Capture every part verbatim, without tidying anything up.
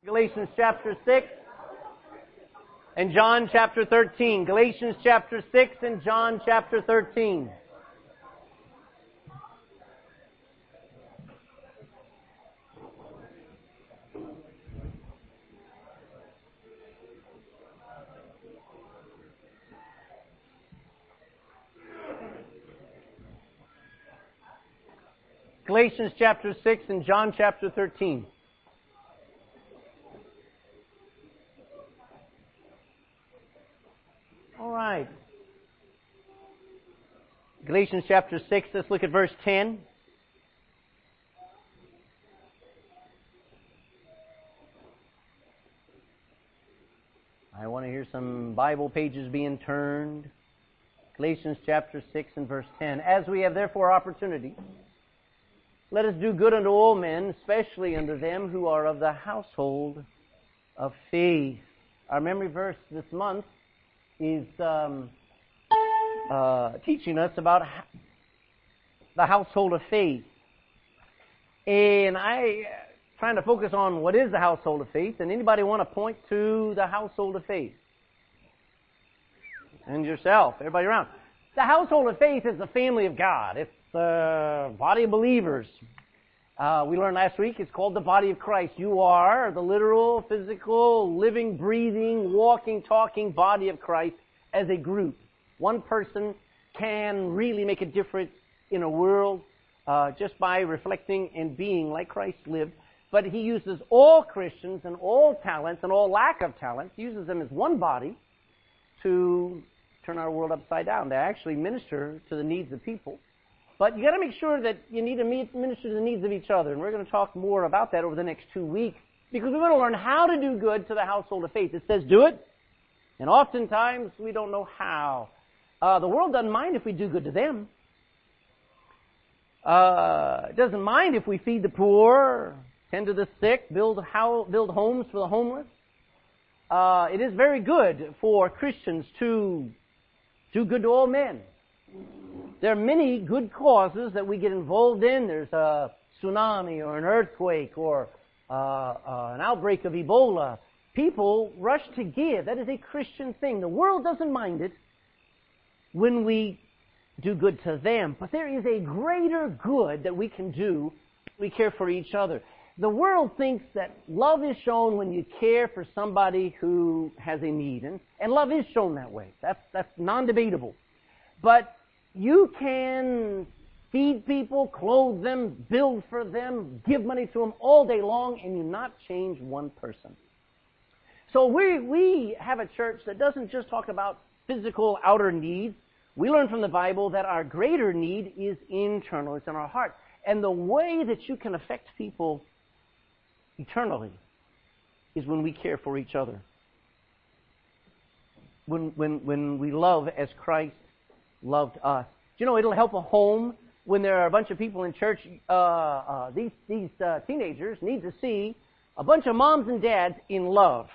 Galatians chapter six and John chapter thirteen. Galatians chapter six and John chapter thirteen. Galatians chapter six and John chapter thirteen. All right. Galatians chapter six, let's look at verse ten. I want to hear some Bible pages being turned. Galatians chapter six and verse ten. As we have therefore opportunity, let us do good unto all men, especially unto them who are of the household of faith. Our memory verse this month is um, uh, teaching us about the household of faith. And I trying to focus on what is the household of faith. And anybody want to point to the household of faith? And yourself, everybody around. The household of faith is the family of God. It's the body of believers. Uh, we learned last week it's called the body of Christ. You are the literal, physical, living, breathing, walking, talking body of Christ as a group. One person can really make a difference in a world uh, just by reflecting and being like Christ lived. But he uses all Christians and all talents and all lack of talents, uses them as one body to turn our world upside down, to actually minister to the needs of people. But you got to make sure that you need to meet, minister to the needs of each other. And we're going to talk more about that over the next two weeks because we're going to learn how to do good to the household of faith. It says do it, and oftentimes we don't know how. Uh, the world doesn't mind if we do good to them. Uh, it doesn't mind if we feed the poor, tend to the sick, build, how, build homes for the homeless. Uh, it is very good for Christians to do good to all men. There are many good causes that we get involved in. There's a tsunami or an earthquake or uh, uh, an outbreak of Ebola. People rush to give. That is a Christian thing. The world doesn't mind it when we do good to them. But there is a greater good that we can do when we care for each other. The world thinks that love is shown when you care for somebody who has a need. And, and love is shown that way. That's, that's non-debatable. But you can feed people, clothe them, build for them, give money to them all day long, and you not change one person. So we we have a church that doesn't just talk about physical outer needs. We learn from the Bible that our greater need is internal. It's in our heart. And the way that you can affect people eternally is when we care for each other. When when when we love as Christ loved us. Do you know it'll help a home when there are a bunch of people in church? Uh, uh, these these uh, teenagers need to see a bunch of moms and dads in love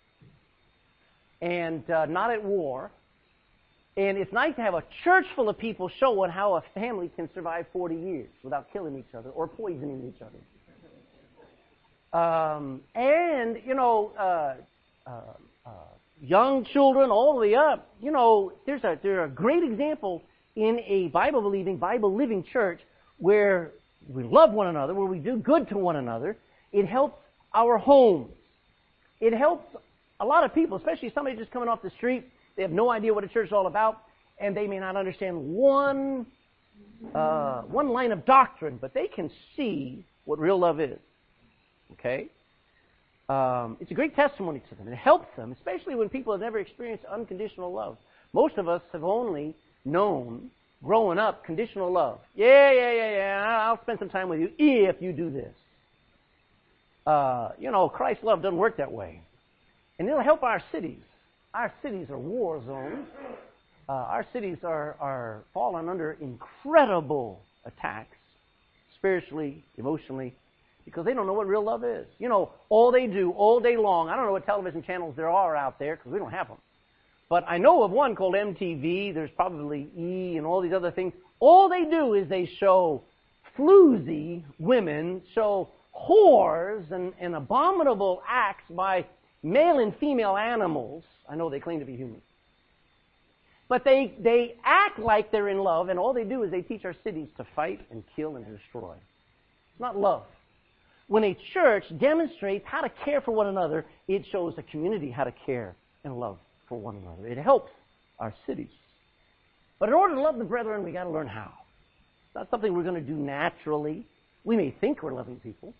and uh, not at war. And it's nice to have a church full of people showing how a family can survive forty years without killing each other or poisoning each other. Um, and, you know, uh, uh, uh, young children all the way up, you know, there's a, there's a great example in a Bible-believing, Bible-living church where we love one another, where we do good to one another. It helps our homes. It helps a lot of people, especially somebody just coming off the street. They have no idea what a church is all about, and they may not understand one, uh, one line of doctrine, but they can see what real love is. Okay? Um, it's a great testimony to them. It helps them, especially when people have never experienced unconditional love. Most of us have only known, growing up, conditional love. Yeah, yeah, yeah, yeah, I'll spend some time with you if you do this. Uh, you know, Christ's love doesn't work that way. And it'll help our cities. Our cities are war zones. Uh, our cities are, are fallen under incredible attacks, spiritually, emotionally, because they don't know what real love is. You know, all they do all day long, I don't know what television channels there are out there because we don't have them. But I know of one called M T V. There's probably E and all these other things. All they do is they show floozy women, show whores and, and abominable acts by male and female animals. I know they claim to be human. But they, they act like they're in love, and all they do is they teach our cities to fight and kill and destroy. It's not love. When a church demonstrates how to care for one another, it shows the community how to care and love for one another. It helps our cities. But in order to love the brethren, we've got to learn how. It's not something we're going to do naturally. We may think we're loving people.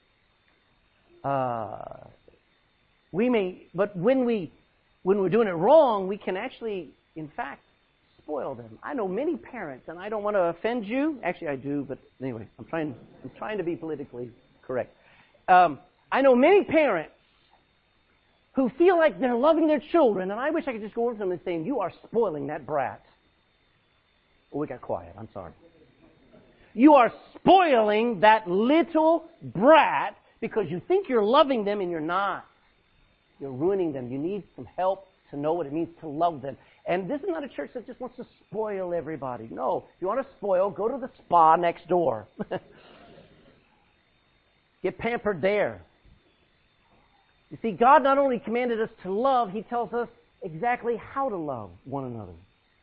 Uh, we may, but when we, when we're doing it wrong, we can actually, in fact, spoil them. I know many parents, and I don't want to offend you. Actually, I do, but anyway, I'm trying. I'm trying to be politically correct. Um, I know many parents who feel like they're loving their children, and I wish I could just go over to them and say, "You are spoiling that brat." Oh, we got quiet. I'm sorry. You are spoiling that little brat because you think you're loving them and you're not. You're ruining them. You need some help to know what it means to love them. And this is not a church that just wants to spoil everybody. No. If you want to spoil, go to the spa next door. Get pampered there. You see, God not only commanded us to love, He tells us exactly how to love one another.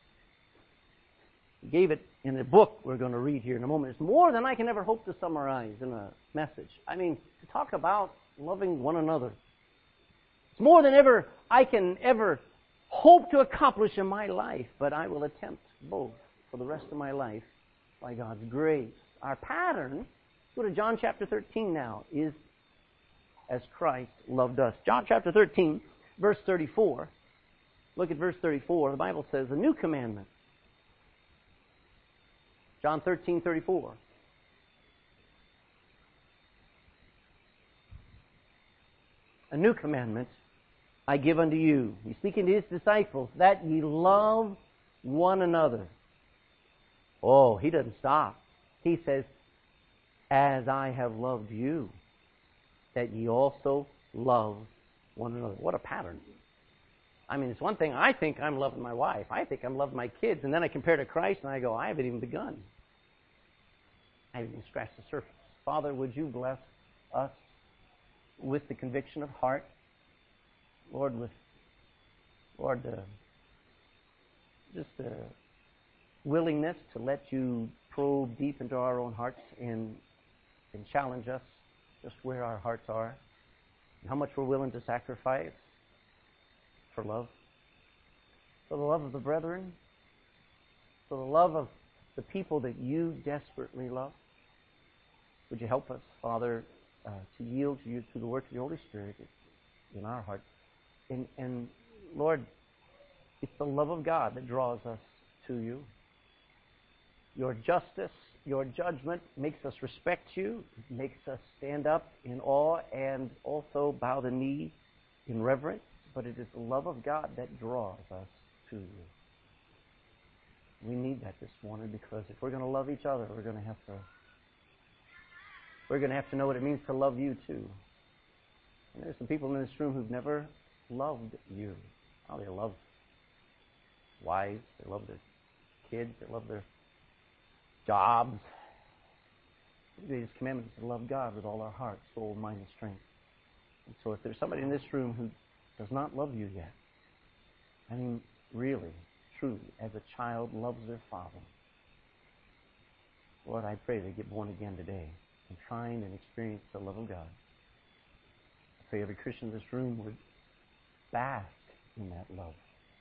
He gave it in a book we're going to read here in a moment. It's more than I can ever hope to summarize in a message. I mean, to talk about loving one another. It's more than ever I can ever hope to accomplish in my life, but I will attempt both for the rest of my life by God's grace. Our pattern, go to John chapter thirteen now, is as Christ loved us. John chapter thirteen, verse thirty-four. Look at verse thirty-four. The Bible says, a new commandment. John thirteen, thirty-four. A new commandment I give unto you. He's speaking to His disciples, that ye love one another. Oh, He doesn't stop. He says, as I have loved you, that ye also love one another. What a pattern. I mean, it's one thing, I think I'm loving my wife. I think I'm loving my kids. And then I compare to Christ and I go, I haven't even begun. I haven't even scratched the surface. Father, would you bless us with the conviction of heart? Lord, with, Lord, uh, just the willingness to let you probe deep into our own hearts and, and challenge us just where our hearts are and how much we're willing to sacrifice for love, for the love of the brethren, for the love of the people that you desperately love. Would you help us, Father, uh, to yield to you through the work of the Holy Spirit in our hearts? And, and Lord, it's the love of God that draws us to you. Your justice, your judgment makes us respect you, it makes us stand up in awe and also bow the knee in reverence. But it is the love of God that draws us to you. We need that this morning because if we're going to love each other, we're going to have to we're going to have to know what it means to love you too. And there's some people in this room who've never loved you. Oh, they love wives, they love their kids, they love their jobs. The greatest commandment is to love God with all our heart, soul, mind, and strength. And so if there's somebody in this room who does not love you yet, I mean, really, truly, as a child loves their father, Lord, I pray they get born again today and find and experience the love of God. I pray every Christian in this room would bask in that love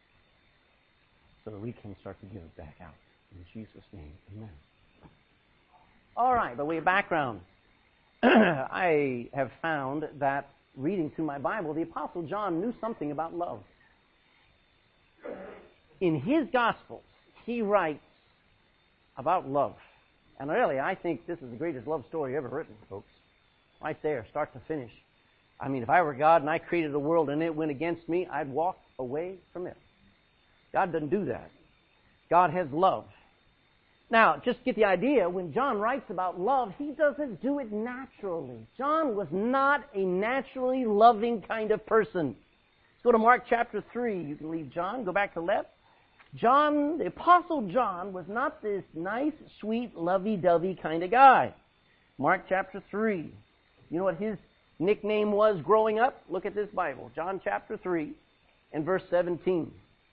so that we can start to give it back out. In Jesus' name, amen. All right, by way of background, I have found that reading through my Bible, the Apostle John knew something about love. In his Gospels, he writes about love. And really, I think this is the greatest love story ever written, folks. Right there, start to finish. I mean, if I were God and I created a world and it went against me, I'd walk away from it. God doesn't do that. God has love. Now, just get the idea, when John writes about love, he doesn't do it naturally. John was not a naturally loving kind of person. Let's go to Mark chapter three. You can leave John, go back to left. John, the Apostle John, was not this nice, sweet, lovey-dovey kind of guy. Mark chapter three. You know what his nickname was growing up? Look at this Bible. John chapter three and verse seventeen.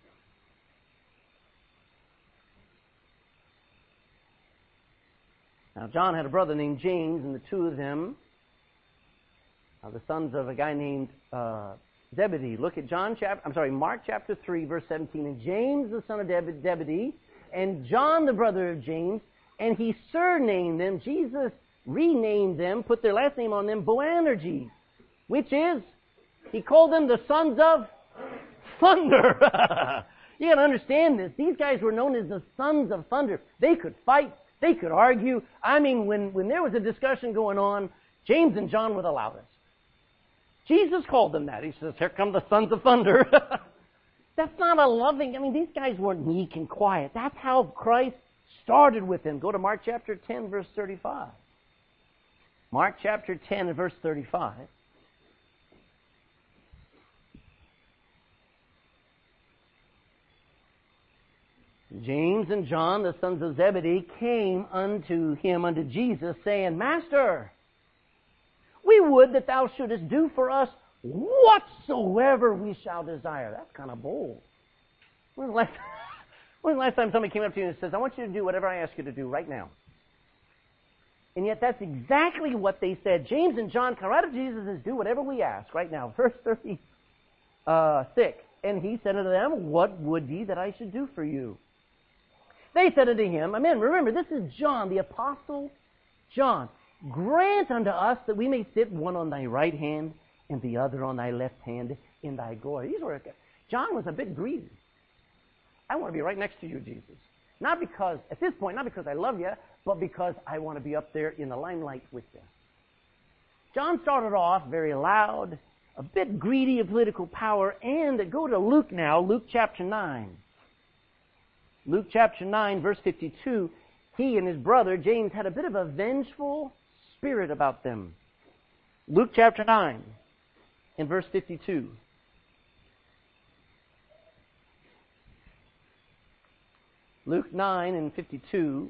Now, John had a brother named James, and the two of them are the sons of a guy named uh, Zebedee. Look at John chapter, I'm sorry, Mark chapter three, verse seventeen. And James, the son of Zebedee, and John, the brother of James, and he surnamed them, Jesus renamed them, put their last name on them, Boanerges, which is, he called them the sons of thunder. You got to understand this. These guys were known as the sons of thunder. They could fight. They could argue. I mean, when, when there was a discussion going on, James and John were the loudest. Jesus called them that. He says, here come the sons of thunder. That's not a loving, I mean, these guys weren't meek and quiet. That's how Christ started with them. Go to Mark chapter ten, verse thirty-five. Mark chapter ten and verse thirty-five. James and John, the sons of Zebedee, came unto him, unto Jesus, saying, Master, we would that thou shouldest do for us whatsoever we shall desire. That's kind of bold. When's the last, when's the last time somebody came up to you and says, I want you to do whatever I ask you to do right now? And yet that's exactly what they said. James and John come right up to Jesus and says, do whatever we ask right now. Verse thirty-six. And he said unto them, what would ye that I should do for you? They said unto him, Amen. Remember, this is John, the apostle John. Grant unto us that we may sit one on thy right hand and the other on thy left hand in thy glory. These were, John was a bit greedy. I want to be right next to you, Jesus. Not because, at this point, not because I love you, but because I want to be up there in the limelight with you. John started off very loud, a bit greedy of political power, and go to Luke now, Luke chapter nine. Luke chapter nine, verse fifty-two, he and his brother James had a bit of a vengeful spirit about them. Luke chapter nine and verse fifty-two. Luke nine and fifty-two.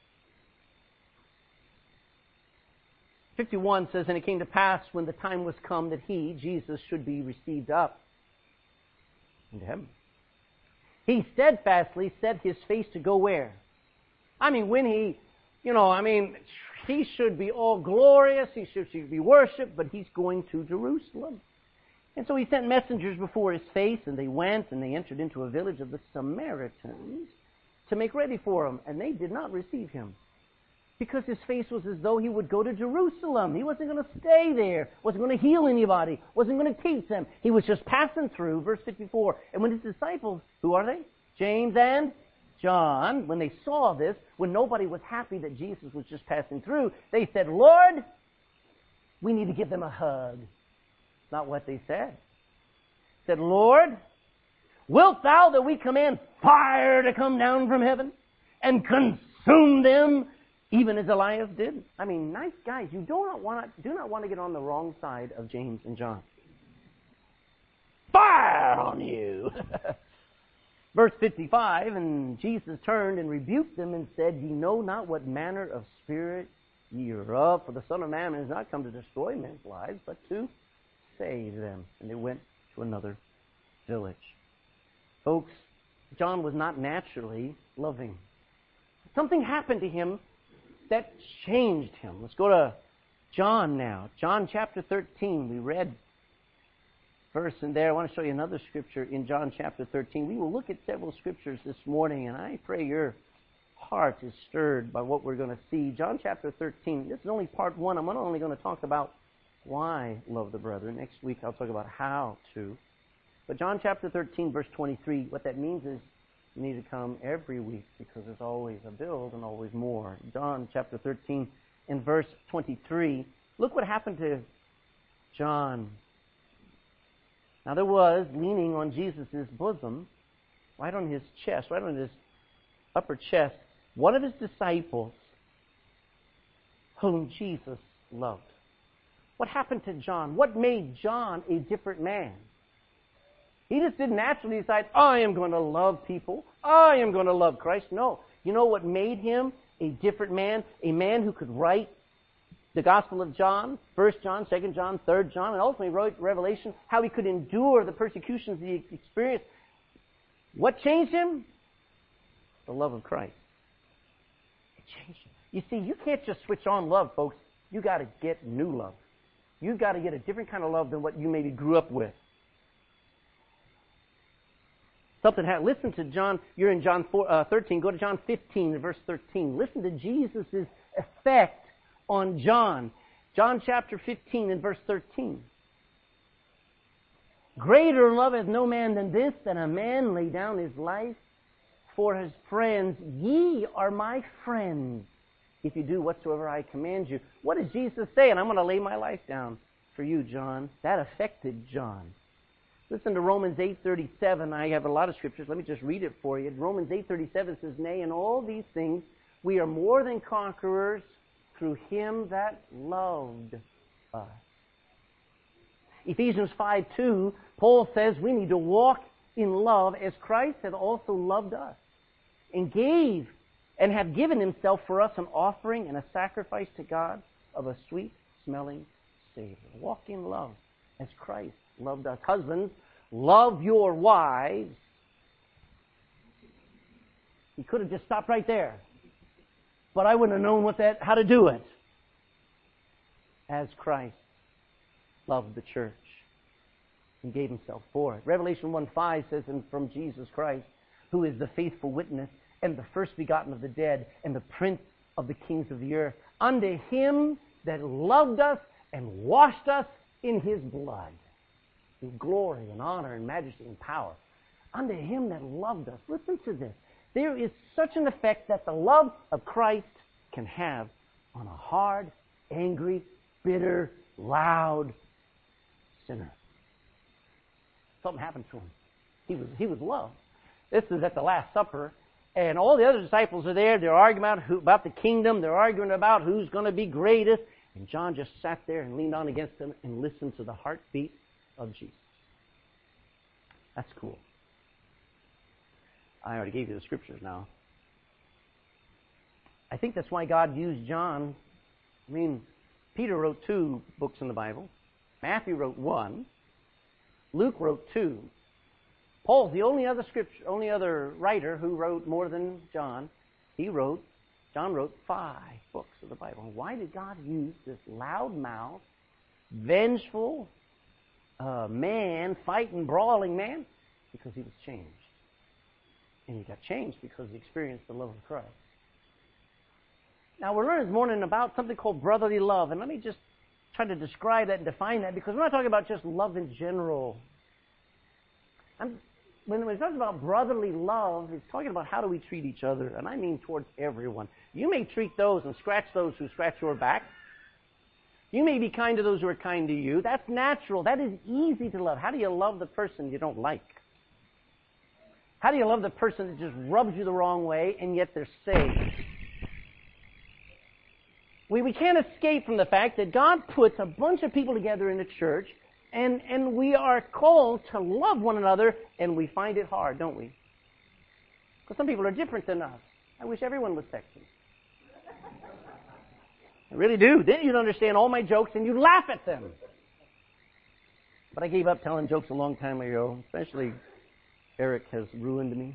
fifty-one says, And it came to pass when the time was come that he, Jesus, should be received up into heaven. He steadfastly set his face to go where? I mean, when he, you know, I mean, he should be all glorious, he should, should be worshipped, but he's going to Jerusalem. And so he sent messengers before his face, and they went, and they entered into a village of the Samaritans to make ready for him, and they did not receive him. Because his face was as though he would go to Jerusalem. He wasn't going to stay there. Wasn't going to heal anybody. Wasn't going to teach them. He was just passing through. Verse fifty-four. And when his disciples, who are they? James and John, when they saw this, when nobody was happy that Jesus was just passing through, they said, Lord, we need to give them a hug. Not what they said. Said, Lord, wilt thou that we command fire to come down from heaven and consume them, even as Elias did? I mean, nice guys. You do not want to, do not want to get on the wrong side of James and John. Fire on you! Verse fifty-five, And Jesus turned and rebuked them and said, Ye know not what manner of spirit ye are of, for the Son of Man has not come to destroy men's lives, but to save them. And they went to another village. Folks, John was not naturally loving. Something happened to him that changed him. Let's go to John now. John chapter thirteen. We read verse in there. I want to show you another scripture in John chapter thirteen. We will look at several scriptures this morning, and I pray your heart is stirred by what we're going to see. John chapter thirteen. This is only part one. I'm not only going to talk about why love the brethren. Next week I'll talk about how to. But John chapter thirteen, verse twenty-three, what that means is you need to come every week because there's always a build and always more. John chapter thirteen and verse twenty-three. Look what happened to John. Now there was, leaning on Jesus' bosom, right on his chest, right on his upper chest, one of his disciples whom Jesus loved. What happened to John? What made John a different man? He just didn't naturally decide, I am going to love people. I am going to love Christ. No. You know what made him a different man? A man who could write the Gospel of John, First John, Second John, Third John, and ultimately wrote Revelation, how he could endure the persecutions he experienced. What changed him? The love of Christ. It changed him. You see, you can't just switch on love, folks. You got to get new love. You've got to get a different kind of love than what you maybe grew up with. Something happened. Listen to John. You're in John four, uh, thirteen. Go to John fifteen, verse thirteen. Listen to Jesus' effect on John. John chapter fifteen and verse thirteen. Greater love hath no man than this, that a man lay down his life for his friends. Ye are my friends, if you do whatsoever I command you. What does Jesus say? And I'm going to lay my life down for you, John. That affected John. Listen to Romans eight thirty-seven. I have a lot of scriptures. Let me just read it for you. Romans eight thirty-seven says, Nay, in all these things we are more than conquerors through him that loved us. Ephesians five two, Paul says we need to walk in love as Christ hath also loved us and gave and have given himself for us an offering and a sacrifice to God of a sweet-smelling savor. Walk in love as Christ loved us. Husbands, love your wives. He could have just stopped right there. But I wouldn't have known what that, how to do it. As Christ loved the church and gave himself for it. Revelation one five says, and from Jesus Christ, who is the faithful witness and the first begotten of the dead and the prince of the kings of the earth, unto him that loved us and washed us in his blood, in glory and honor and majesty and power. Unto him that loved us. Listen to this. There is such an effect that the love of Christ can have on a hard, angry, bitter, loud sinner. Something happened to him. He was, he was loved. This is at the Last Supper, and all the other disciples are there. They're arguing about, who, about the kingdom. They're arguing about who's going to be greatest. And John just sat there and leaned on against them and listened to the heartbeat of Jesus. That's cool. I already gave you the scriptures now. I think that's why God used John. I mean, Peter wrote two books in the Bible. Matthew wrote one. Luke wrote two. Paul's the only other scripture, only other writer who wrote more than John. He wrote, John wrote five books of the Bible. Why did God use this loud-mouthed, vengeful uh, man, fighting, brawling man? Because he was changed. And he got changed because he experienced the love of Christ. Now, we're learning this morning about something called brotherly love. And let me just try to describe that and define that, because we're not talking about just love in general. I'm, when we're talking about brotherly love, it's talking about how do we treat each other, and I mean towards everyone. You may treat those and scratch those who scratch your back. You may be kind to those who are kind to you. That's natural. That is easy to love. How do you love the person you don't like? How do you love the person that just rubs you the wrong way and yet they're saved? We, we can't escape from the fact that God puts a bunch of people together in a church, and, and we are called to love one another, and we find it hard, don't we? Because some people are different than us. I wish everyone was sexy. I really do. Then you'd understand all my jokes and you'd laugh at them. But I gave up telling jokes a long time ago, especially Eric has ruined me.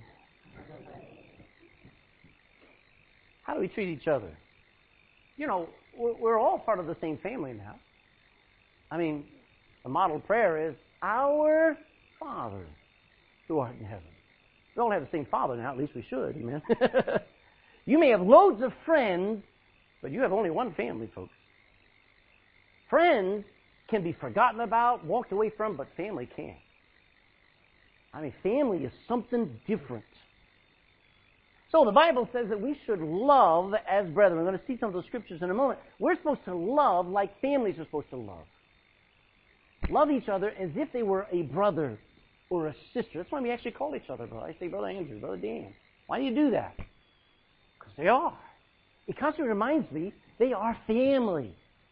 How do we treat each other? You know, we're all part of the same family now. I mean, the model prayer is, Our Father who art in heaven. We all have the same Father now, at least we should, amen? You may have loads of friends, but you have only one family, folks. Friends can be forgotten about, walked away from, but family can't. I mean, family is something different. So the Bible says that we should love as brethren. We're going to see some of those scriptures in a moment. We're supposed to love like families are supposed to love. Love each other as if they were a brother or a sister. That's why we actually call each other brother. I say Brother Andrew, Brother Dan. Why do you do that? Because they are. It constantly reminds me they are family.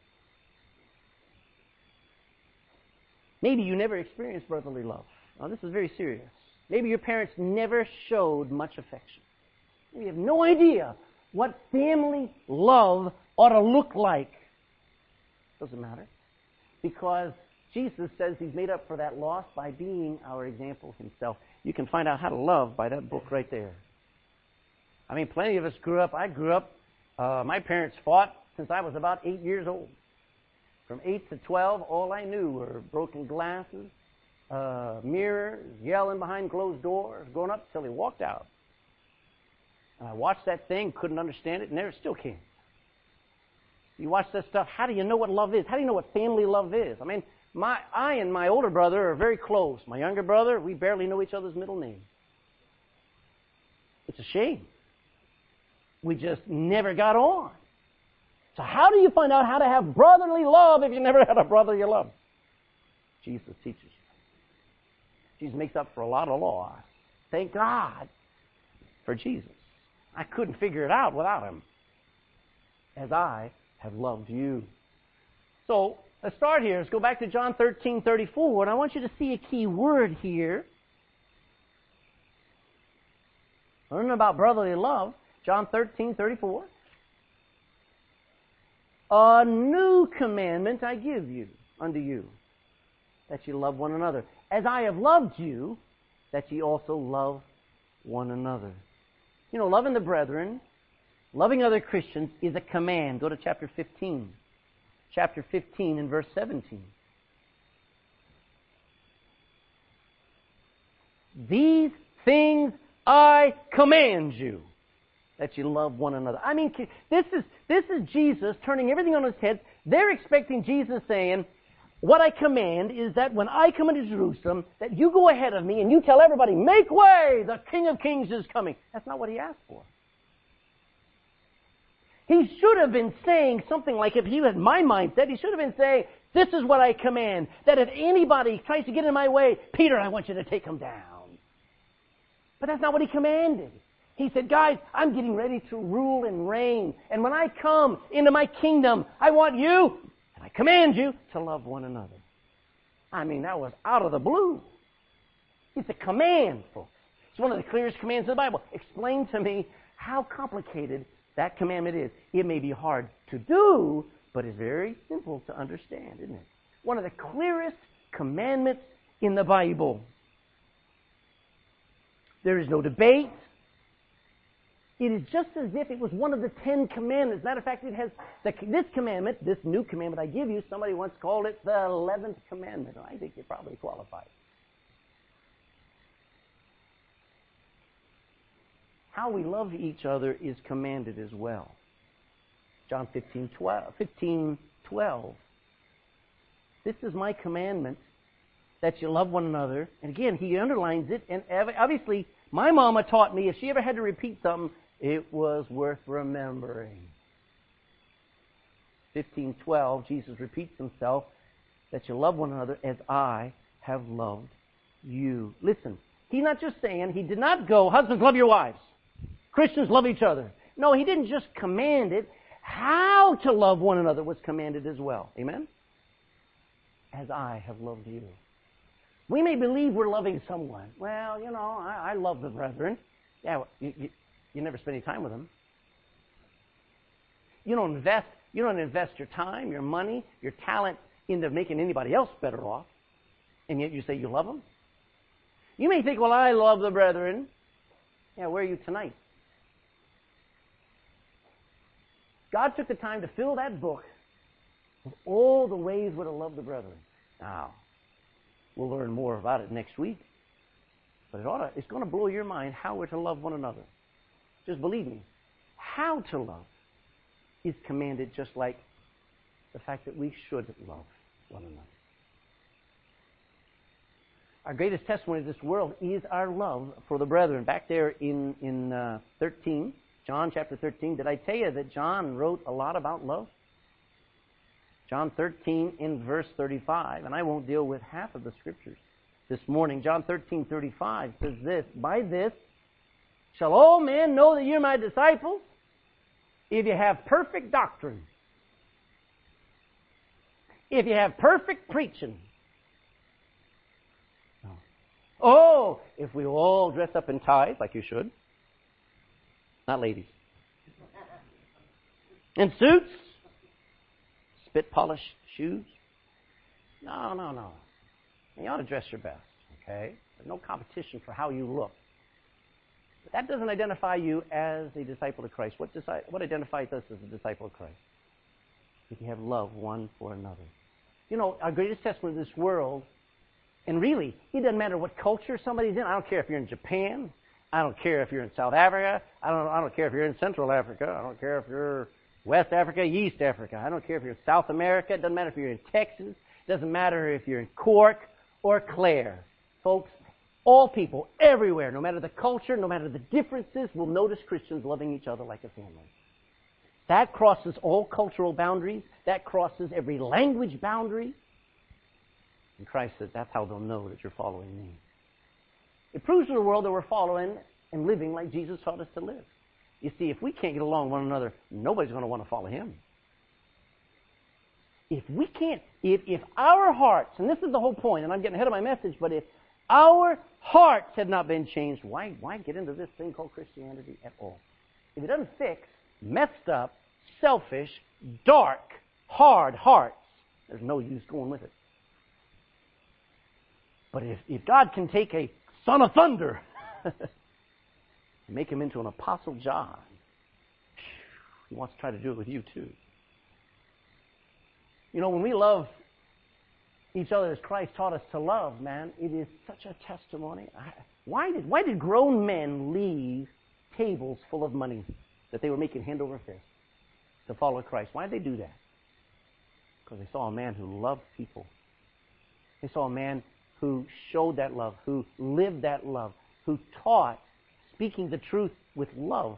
Maybe you never experienced brotherly love. Now, this is very serious. Maybe your parents never showed much affection. You have no idea what family love ought to look like. Doesn't matter. Because Jesus says He's made up for that loss by being our example Himself. You can find out how to love by that book right there. I mean, plenty of us grew up. I grew up, uh, my parents fought since I was about eight years old. From eight to twelve, all I knew were broken glasses, uh, mirrors, yelling behind closed doors, going up till he walked out. And I watched that thing, couldn't understand it, and never still can't. You watch this stuff, how do you know what love is? How do you know what family love is? I mean, my I and my older brother are very close. My younger brother, we barely know each other's middle name. It's a shame. We just never got on. So how do you find out how to have brotherly love if you never had a brother you love? Jesus teaches you. Jesus makes up for a lot of loss. Thank God for Jesus. I couldn't figure it out without Him. As I have loved you. So let's start here. Let's go back to John thirteen thirty-four, and I want you to see a key word here. Learning about brotherly love. John thirteen thirty-four. A new commandment I give you, unto you, that you love one another. As I have loved you, that ye also love one another. You know, loving the brethren, loving other Christians is a command. Go to chapter fifteen. Chapter fifteen and verse seventeen. These things I command you, that you love one another. I mean, this is this is Jesus turning everything on His head. They're expecting Jesus saying, what I command is that when I come into Jerusalem, that you go ahead of me and you tell everybody, make way, the King of Kings is coming. That's not what He asked for. He should have been saying something like, if he had my mindset, he should have been saying, this is what I command, that if anybody tries to get in my way, Peter, I want you to take him down. But that's not what He commanded. He said, guys, I'm getting ready to rule and reign. And when I come into my kingdom, I want you, and I command you, to love one another. I mean, that was out of the blue. It's a command, folks. It's one of the clearest commands in the Bible. Explain to me how complicated that commandment is. It may be hard to do, but it's very simple to understand, isn't it? One of the clearest commandments in the Bible. There is no debate. It is just as if it was one of the Ten Commandments. Matter of fact, it has the, this commandment, this new commandment I give you, somebody once called it the eleventh commandment. I think you're probably qualified. How we love each other is commanded as well. John fifteen twelve. fifteen twelve. This is my commandment, that you love one another. And again, he underlines it. And obviously, my mama taught me, if she ever had to repeat something, it was worth remembering. fifteen twelve, Jesus repeats Himself, that you love one another as I have loved you. Listen, He's not just saying, He did not go, husbands, love your wives. Christians, love each other. No, He didn't just command it. How to love one another was commanded as well. Amen? As I have loved you. We may believe we're loving someone. Well, you know, I, I love the brethren. Yeah, well, you, you, you never spend any time with them. You don't invest. You don't invest your time, your money, your talent into making anybody else better off. And yet you say you love them. You may think, well, I love the brethren. Yeah, where are you tonight? God took the time to fill that book with all the ways we're to love the brethren. Now, we'll learn more about it next week. But it ought to, it's going to blow your mind how we're to love one another. Just believe me. How to love is commanded, just like the fact that we should love one another. Our greatest testimony of this world is our love for the brethren. Back there in, in uh, thirteen, John chapter thirteen, did I tell you that John wrote a lot about love? John thirteen in verse thirty-five, and I won't deal with half of the scriptures this morning. John thirteen thirty-five says this, by this shall all men know that you're my disciples, if you have perfect doctrine, if you have perfect preaching. Oh, if we all dress up in ties, like you should. Not ladies. In suits, spit polish shoes. No, no, no. You ought to dress your best, okay? There's no competition for how you look. But that doesn't identify you as a disciple of Christ. What, deci- what identifies us as a disciple of Christ? If you have love one for another. You know, our greatest testament in this world, and really, it doesn't matter what culture somebody's in. I don't care if you're in Japan. I don't care if you're in South Africa. I don't, I don't care if you're in Central Africa. I don't care if you're West Africa, East Africa. I don't care if you're in South America. It doesn't matter if you're in Texas. It doesn't matter if you're in Cork or Clare. Folks, all people, everywhere, no matter the culture, no matter the differences, will notice Christians loving each other like a family. That crosses all cultural boundaries. That crosses every language boundary. And Christ says that's how they'll know that you're following me. It proves to the world that we're following and living like Jesus taught us to live. You see, if we can't get along with one another, nobody's going to want to follow him. If we can't, if, if our hearts, and this is the whole point, and I'm getting ahead of my message, but if our hearts have not been changed, why, why get into this thing called Christianity at all? If it doesn't fix messed up, selfish, dark, hard hearts, there's no use going with it. But if, if God can take a son of thunder and make him into an Apostle John, he wants to try to do it with you too. You know, when we love each other as Christ taught us to love, man, it is such a testimony. I, why did why did grown men leave tables full of money that they were making hand over fist to follow Christ? Why did they do that? Because they saw a man who loved people. They saw a man who showed that love, who lived that love, who taught, speaking the truth with love.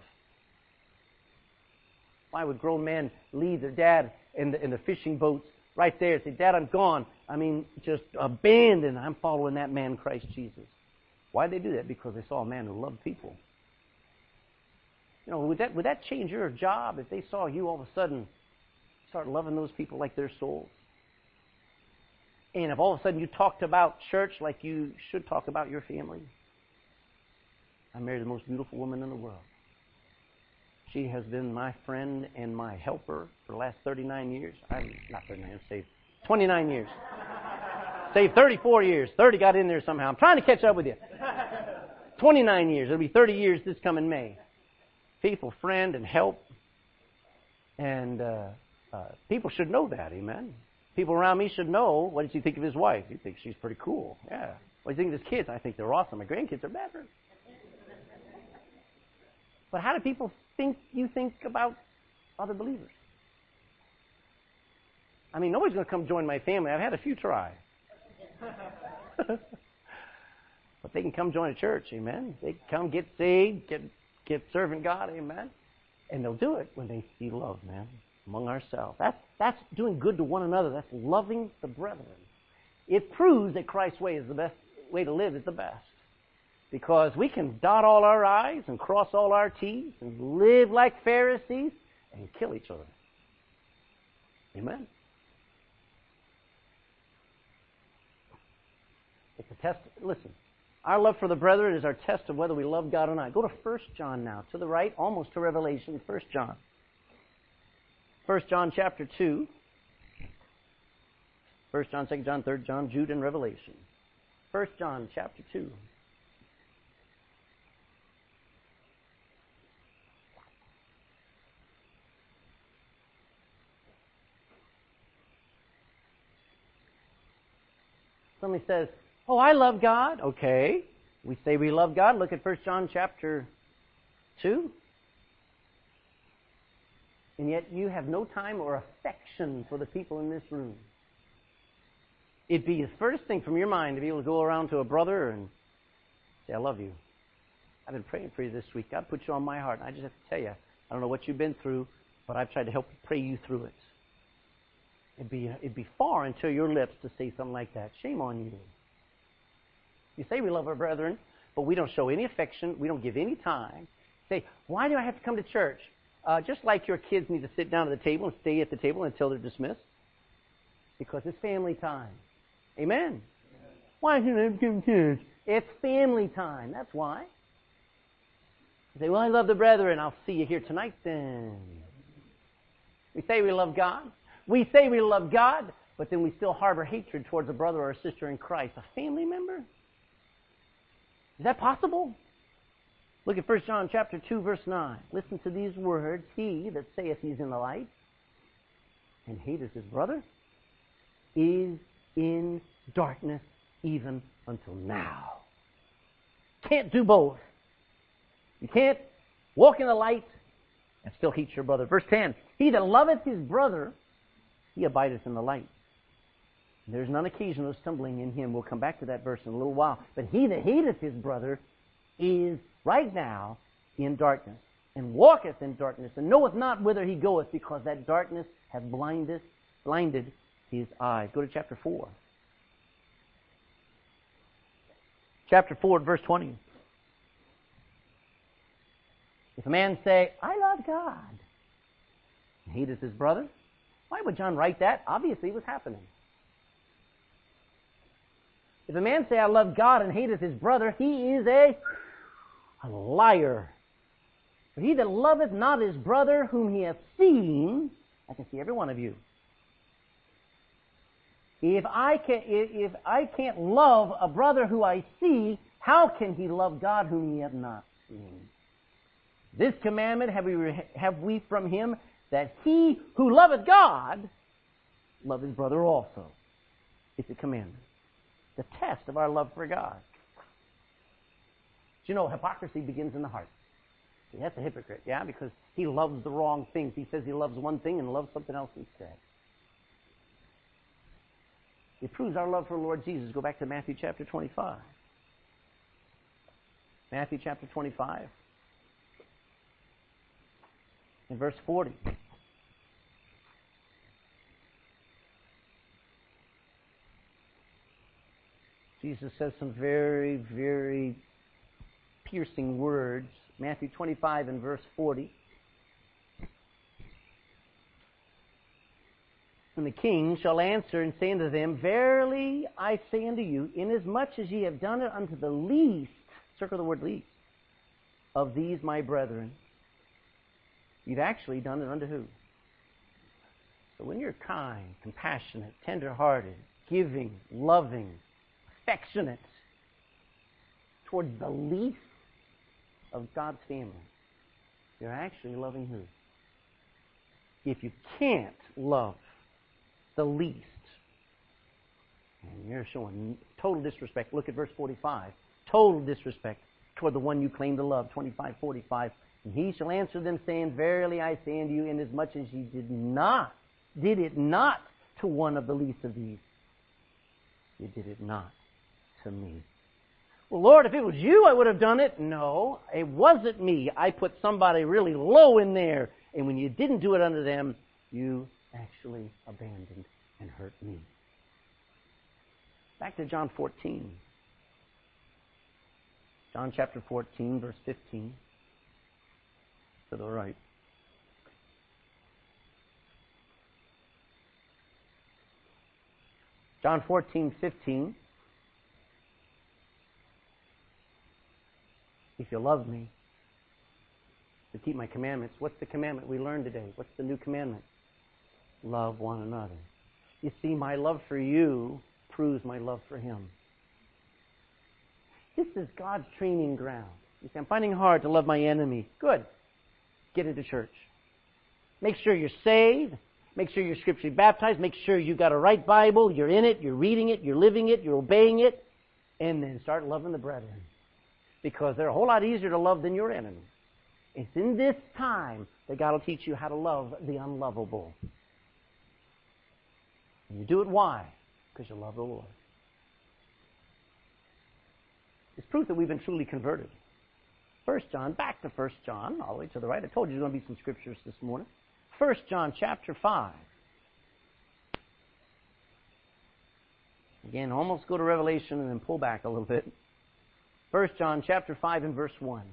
Why would grown men leave their dad in the, in the fishing boats right there and say, Dad, I'm gone. I mean, just abandoned. I'm following that man, Christ Jesus. Why did they do that? Because they saw a man who loved people. You know, would that, would that change your job if they saw you all of a sudden start loving those people like their souls? And if all of a sudden you talked about church like you should talk about your family? I married the most beautiful woman in the world. She has been my friend and my helper for the last thirty-nine years. I'm not thirty-nine, I'm saved. twenty-nine years. Saved thirty-four years. thirty got in there somehow. I'm trying to catch up with you. twenty-nine years. It'll be thirty years this coming May. Faithful friend and help. And uh, uh, people should know that, amen. People around me should know, what does he think of his wife? He thinks she's pretty cool. Yeah. What do you think of his kids? I think they're awesome. My grandkids are better. But how do people think you think about other believers? I mean, nobody's going to come join my family. I've had a few try. But they can come join a church, amen. They can come get saved, get get serving God, amen. And they'll do it when they see love, man, among ourselves. That's, that's doing good to one another. That's loving the brethren. It proves that Christ's way is the best way to live, is the best. Because we can dot all our I's and cross all our T's and live like Pharisees and kill each other. Amen. It's a test. Listen, our love for the brethren is our test of whether we love God or not. Go to First John now, to the right, almost to Revelation. First John. First John chapter two. First John, Second John, Third John, Jude, and Revelation. First John chapter two. Somebody says, oh, I love God. Okay. We say we love God. Look at First John chapter two. And yet you have no time or affection for the people in this room. It'd be the first thing from your mind to be able to go around to a brother and say, I love you. I've been praying for you this week. God put you on my heart. And I just have to tell you, I don't know what you've been through, but I've tried to help pray you through it. It'd be, it'd be far until your lips to say something like that. Shame on you. You say we love our brethren, but we don't show any affection. We don't give any time. Say, why do I have to come to church? Uh, just like your kids need to sit down at the table and stay at the table until they're dismissed. Because it's family time. Amen? Amen. Why should I come to church? It's family time. That's why. You say, well, I love the brethren. I'll see you here tonight then. We say we love God. We say we love God, but then we still harbor hatred towards a brother or a sister in Christ, a family member. Is that possible? Look at First John chapter two, verse nine. Listen to these words. He that saith he is in the light and hateth his brother is in darkness even until now. Can't do both. You can't walk in the light and still hate your brother. Verse ten. He that loveth his brother, he abideth in the light. There's none occasion of stumbling in him. We'll come back to that verse in a little while. But he that hateth his brother is right now in darkness, and walketh in darkness, and knoweth not whither he goeth, because that darkness hath blinded, blinded his eyes. Go to chapter four. Chapter four, verse twenty. If a man say, I love God, and hateth his brother, why would John write that? Obviously it was happening. If a man say, I love God, and hateth his brother, he is a, a liar. For he that loveth not his brother whom he hath seen, I can see every one of you. If I can, if I can't love a brother who I see, how can he love God whom he hath not seen? This commandment have we, have we from him, that he who loveth God love his brother also. It's a commandment. The test of our love for God. Do you know, hypocrisy begins in the heart. See, that's a hypocrite, yeah, because he loves the wrong things. He says he loves one thing and loves something else instead. It proves our love for the Lord Jesus. Go back to Matthew chapter twenty-five. Matthew chapter twenty-five. In verse forty. Jesus says some very, very piercing words. Matthew twenty-five and verse forty. And the king shall answer and say unto them, Verily I say unto you, inasmuch as ye have done it unto the least, circle the word least, of these my brethren, you've actually done it unto who? So when you're kind, compassionate, tender-hearted, giving, loving, affectionate towards the least of God's family, you're actually loving who? If you can't love the least, and you're showing total disrespect, look at verse forty-five, total disrespect toward the one you claim to love, twenty-five forty-five, and he shall answer them, saying, Verily I say unto you, inasmuch as ye did not, did it not to one of the least of these, you did it not to me. Well, Lord, if it was you, I would have done it. No, it wasn't me. I put somebody really low in there. And when you didn't do it unto them, you actually abandoned and hurt me. Back to John fourteen. John chapter fourteen, verse fifteen. To the right. John fourteen, fifteen. If you love me, to keep my commandments. What's the commandment we learned today? What's the new commandment? Love one another. You see, my love for you proves my love for him. This is God's training ground. You say, I'm finding it hard to love my enemy. Good. Get into church. Make sure you're saved. Make sure you're scripturally baptized. Make sure you got a right Bible. You're in it. You're reading it. You're living it. You're obeying it. And then start loving the brethren. Because they're a whole lot easier to love than your enemies. It's in this time that God will teach you how to love the unlovable. And you do it why? Because you love the Lord. It's proof that we've been truly converted. First John, back to First John, all the way to the right. I told you there's going to be some scriptures this morning. First John chapter five. Again, almost go to Revelation and then pull back a little bit. First John chapter five and verse one.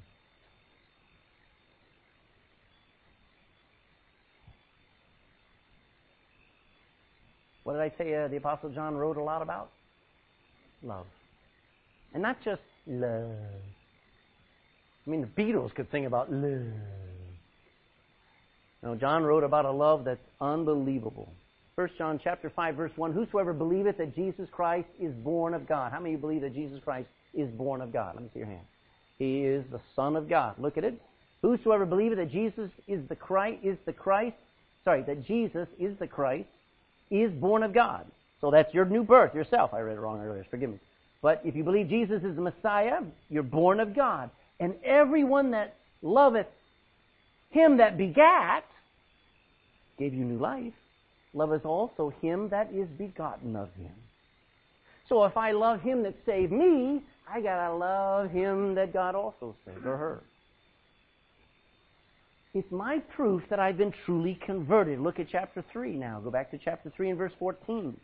What did I say uh, the Apostle John wrote a lot about? Love. And not just love. I mean, the Beatles could sing about love. No, John wrote about a love that's unbelievable. First John chapter five, verse one, whosoever believeth that Jesus Christ is born of God. How many of you believe that Jesus Christ is born of God? Let me see your hand. He is the Son of God. Look at it. Whosoever believeth that Jesus is the Christ, is the Christ, sorry, that Jesus is the Christ, is born of God. So that's your new birth, yourself. I read it wrong earlier, forgive me. But if you believe Jesus is the Messiah, you're born of God. And everyone that loveth him that begat, gave you new life, loveth also him that is begotten of him. So if I love him that saved me, I gotta love him that God also saved, or her. It's my proof that I've been truly converted. Look at chapter three now. Go back to chapter three and verse fourteen.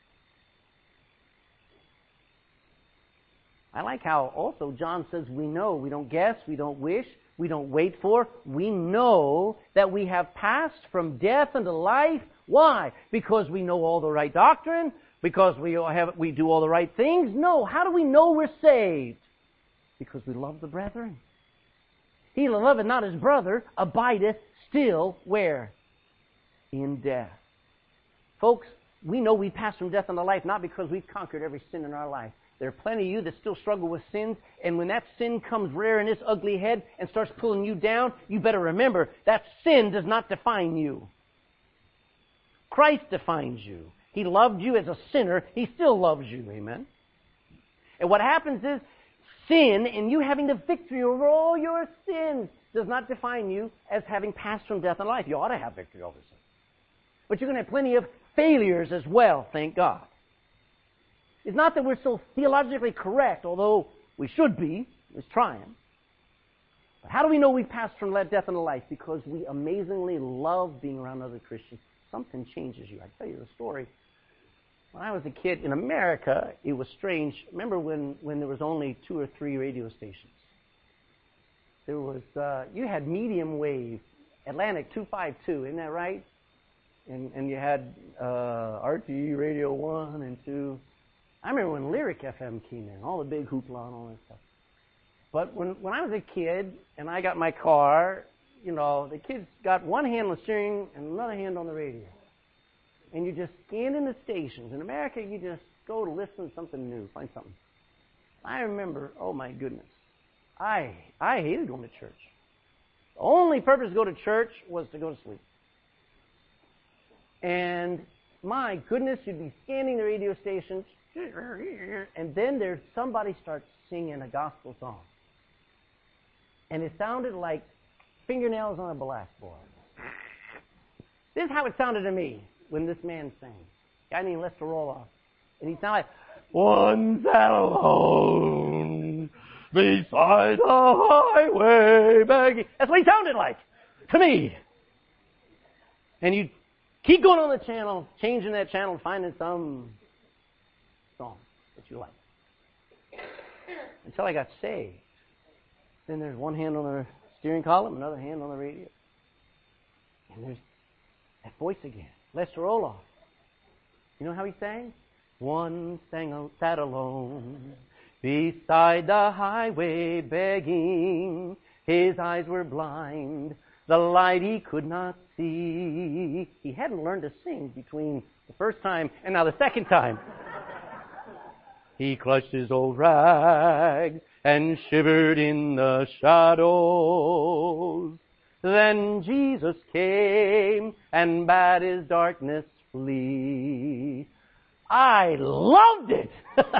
I like how also John says we know. We don't guess, we don't wish, we don't wait for. We know that we have passed from death unto life. Why? Because we know all the right doctrine? Because we have we do all the right things? No. How do we know we're saved? Because we love the brethren. He that loveth not his brother abideth still where? In death. Folks, we know we pass from death unto life not because we've conquered every sin in our life. There are plenty of you that still struggle with sins, and when that sin comes rearing its ugly head and starts pulling you down, you better remember that sin does not define you. Christ defines you. He loved you as a sinner. He still loves you. Amen? And what happens is, sin and you having the victory over all your sins does not define you as having passed from death and life. You ought to have victory over sin. But you're going to have plenty of failures as well, thank God. It's not that we're so theologically correct, although we should be. Let's try them. But how do we know we've passed from death into life? Because we amazingly love being around other Christians. Something changes you. I tell you the story. When I was a kid in America, it was strange. Remember when, when there was only two or three radio stations? There was, uh, you had medium wave, Atlantic two fifty-two, isn't that right? And, and you had uh, R T E Radio one and two. I remember when Lyric F M came in, all the big hoopla and all that stuff. But when, when I was a kid and I got my car, you know, the kids got one hand on the steering and another hand on the radio. And you just scan in the stations. In America, you just go to listen to something new, find something. I remember, oh my goodness, I I hated going to church. The only purpose to go to church was to go to sleep. And my goodness, you'd be scanning the radio stations, and then there's somebody starts singing a gospel song. And it sounded like fingernails on a blackboard. This is how it sounded to me when this man sang. A guy named Lester Roloff. And he sounded like, one sat alone beside the highway begging. That's what he sounded like to me. And you keep going on the channel, changing that channel, finding some song that you like. Until I got saved. Then there's one hand on the steering column, another hand on the radio. And there's that voice again. Lester Roloff. You know how he sang? One sang sat alone beside the highway begging. His eyes were blind. The light he could not see. He hadn't learned to sing between the first time and now the second time. He clutched his old rag and shivered in the shadows. Then Jesus came and bade his darkness flee. I loved it.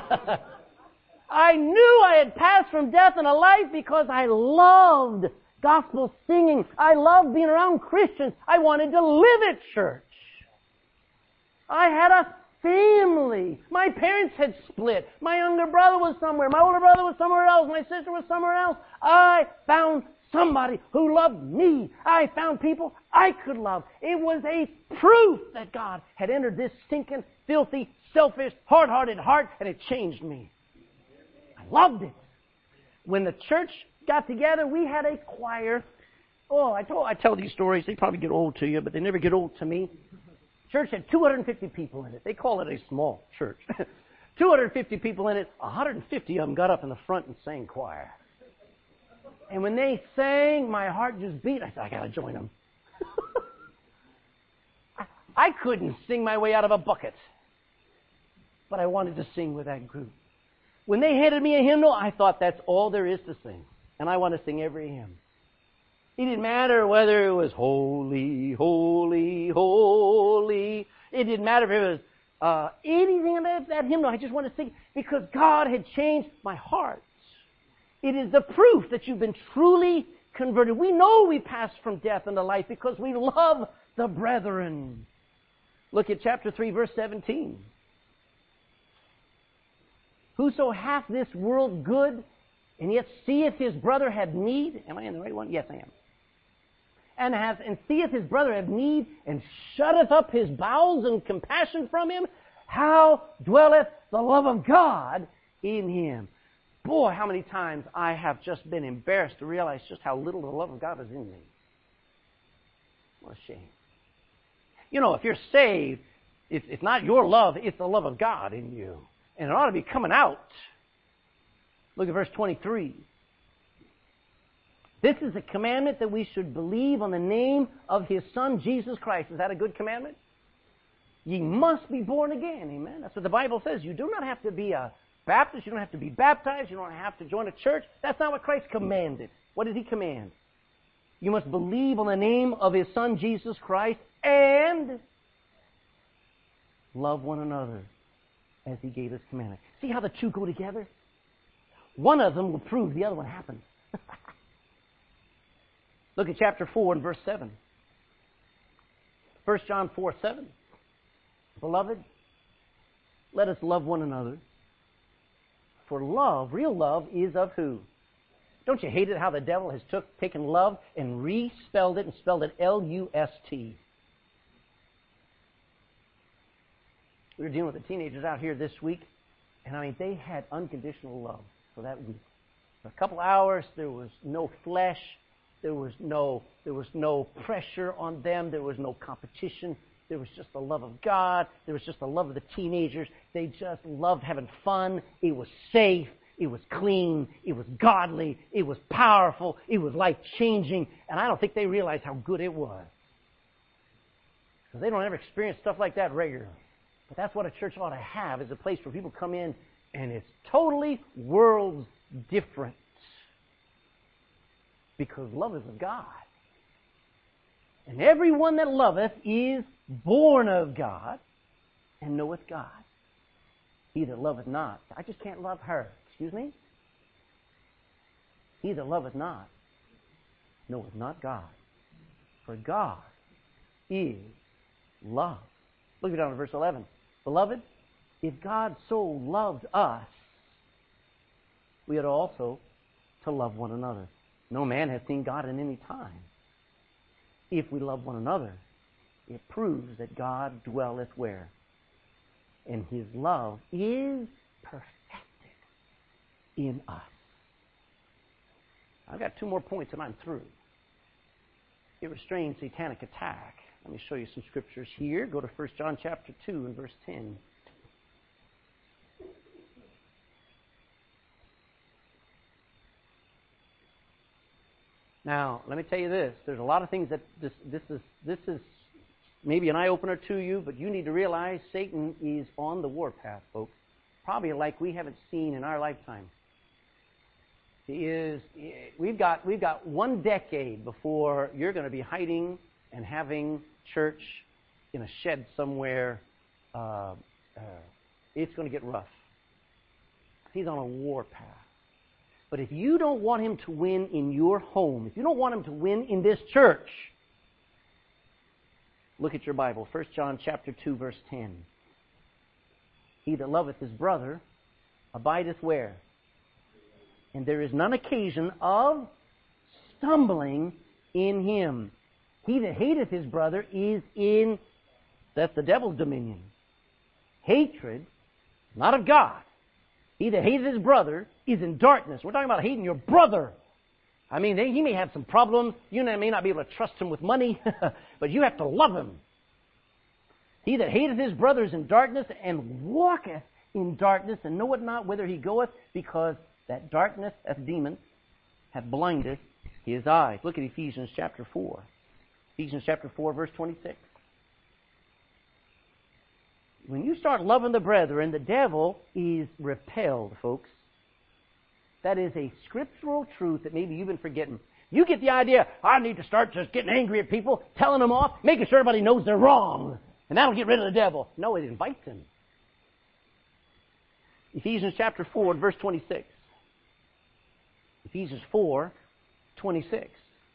I knew I had passed from death into life because I loved gospel singing. I loved being around Christians. I wanted to live at church. I had a family. My parents had split. My younger brother was somewhere. My older brother was somewhere else. My sister was somewhere else. I found somebody who loved me. I found people I could love. It was a proof that God had entered this stinking, filthy, selfish, hard-hearted heart, and it changed me. I loved it. When the church got together, we had a choir. Oh, I told I tell these stories. They probably get old to you, but they never get old to me. Church had two hundred fifty people in it. They call it a small church. two hundred fifty people in it. one hundred fifty of them got up in the front and sang choir. And when they sang, my heart just beat. I said, I got to join them. I couldn't sing my way out of a bucket. But I wanted to sing with that group. When they handed me a hymnal, I thought that's all there is to sing. And I want to sing every hymn. It didn't matter whether it was holy, holy, holy. It didn't matter if it was uh, anything in that, that hymnal. I just want to sing because God had changed my heart. It is the proof that you've been truly converted. We know we passed from death into life because we love the brethren. Look at chapter three, verse seventeen. Whoso hath this world good, and yet seeth his brother have need. Am I in the right one? Yes, I am. And hath and seeth his brother have need, and shutteth up his bowels and compassion from him. How dwelleth the love of God in him? Boy, how many times I have just been embarrassed to realize just how little the love of God is in me. What a shame. You know, if you're saved, it's, it's not your love, it's the love of God in you. And it ought to be coming out. Look at verse twenty-three. This is a commandment that we should believe on the name of His Son, Jesus Christ. Is that a good commandment? Ye must be born again. Amen. That's what the Bible says. You do not have to be a Baptist. You don't have to be baptized. You don't have to join a church. That's not what Christ commanded. What did He command? You must believe on the name of His Son, Jesus Christ, and love one another as He gave us commandment. See how the two go together? One of them will prove the other one happens. Look at chapter four and verse seven. First John four, seven. Beloved, let us love one another. For love, real love, is of who? Don't you hate it how the devil has took taken love and re-spelled it and spelled it L U S T? We were dealing with the teenagers out here this week, and I mean, they had unconditional love for that week. For a couple hours, there was no flesh. There was no, there was no pressure on them. There was no competition. There was just the love of God. There was just the love of the teenagers. They just loved having fun. It was safe. It was clean. It was godly. It was powerful. It was life-changing. And I don't think they realized how good it was. Because they don't ever experience stuff like that regularly. But that's what a church ought to have, is a place where people come in and it's totally worlds different. Because love is of God. And everyone that loveth is born of God and knoweth God. He that loveth not. I just can't love her. Excuse me? He that loveth not knoweth not God. For God is love. Look down at verse eleven. Beloved, if God so loved us, we ought also to love one another. No man hath seen God in any time. If we love one another, it proves that God dwelleth where? And His love is perfected in us. I've got two more points and I'm through. Irrestrained satanic attack. Let me show you some scriptures here. Go to First John chapter two and verse ten. Now, let me tell you this. There's a lot of things that this, this is this is maybe an eye-opener to you, but you need to realize Satan is on the warpath, folks. Probably like we haven't seen in our lifetime. He is. We've got we've got one decade before you're going to be hiding and having church in a shed somewhere. Uh, uh, it's going to get rough. He's on a warpath. But if you don't want him to win in your home, if you don't want him to win in this church, look at your Bible. First John chapter two, verse ten. He that loveth his brother abideth where? And there is none occasion of stumbling in him. He that hateth his brother is in, that's the devil's dominion. Hatred, not of God. He that hateth his brother is in darkness. We're talking about hating your brother. I mean, he may have some problems. You may not be able to trust him with money, but you have to love him. He that hateth his brother is in darkness and walketh in darkness and knoweth not whither he goeth, because that darkness, that's demons, hath blinded his eyes. Look at Ephesians chapter four. Ephesians chapter four, verse twenty-six. When you start loving the brethren, the devil is repelled, folks. That is a scriptural truth that maybe you've been forgetting. You get the idea, I need to start just getting angry at people, telling them off, making sure everybody knows they're wrong, and that'll get rid of the devil. No, it invites him. Ephesians chapter four, verse twenty-six. Ephesians four, twenty-six.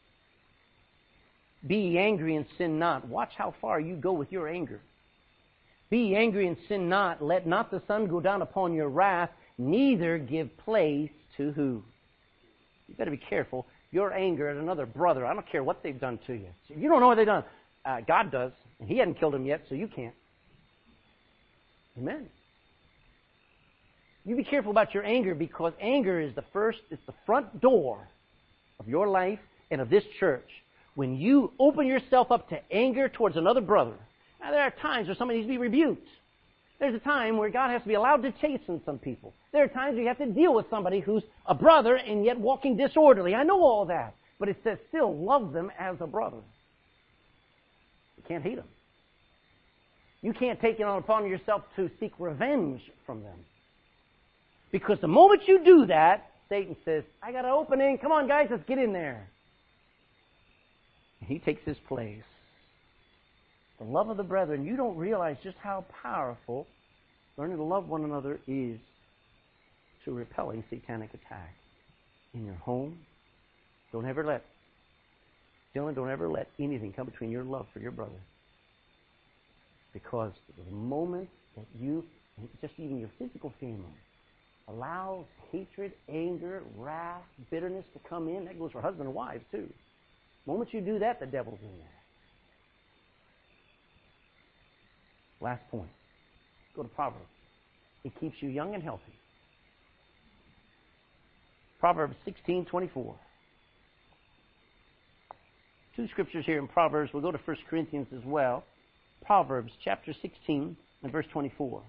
Be ye angry and sin not. Watch how far you go with your anger. Be ye angry and sin not. Let not the sun go down upon your wrath, neither give place to who? You better be careful. Your anger at another brother, I don't care what they've done to you. You don't know what they've done. Uh, God does. And He hasn't killed him yet, so you can't. Amen. You be careful about your anger, because anger is the first, it's the front door of your life and of this church. When you open yourself up to anger towards another brother, now there are times where somebody needs to be rebuked. There's a time where God has to be allowed to chasten some people. There are times where you have to deal with somebody who's a brother and yet walking disorderly. I know all that. But it says still love them as a brother. You can't hate them. You can't take it on upon yourself to seek revenge from them. Because the moment you do that, Satan says, I got an opening. Come on, guys, let's get in there. And he takes his place. The love of the brethren, you don't realize just how powerful learning to love one another is to repelling satanic attack. In your home, don't ever let, Dylan, don't ever let anything come between your love for your brother. Because the moment that you, just even your physical family, allow hatred, anger, wrath, bitterness to come in, that goes for husband and wives too. The moment you do that, the devil's in there. Last point. Go to Proverbs. It keeps you young and healthy. Proverbs sixteen twenty-four. Two scriptures here in Proverbs. We'll go to First Corinthians as well. Proverbs chapter sixteen and verse twenty-four.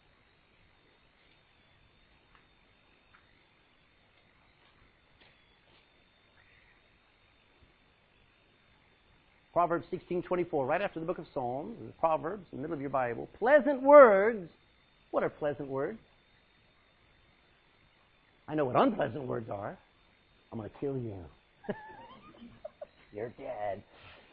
Proverbs sixteen twenty-four, right after the book of Psalms, Proverbs, in the middle of your Bible. Pleasant words. What are pleasant words? I know what unpleasant words are. I'm going to kill you. You're dead.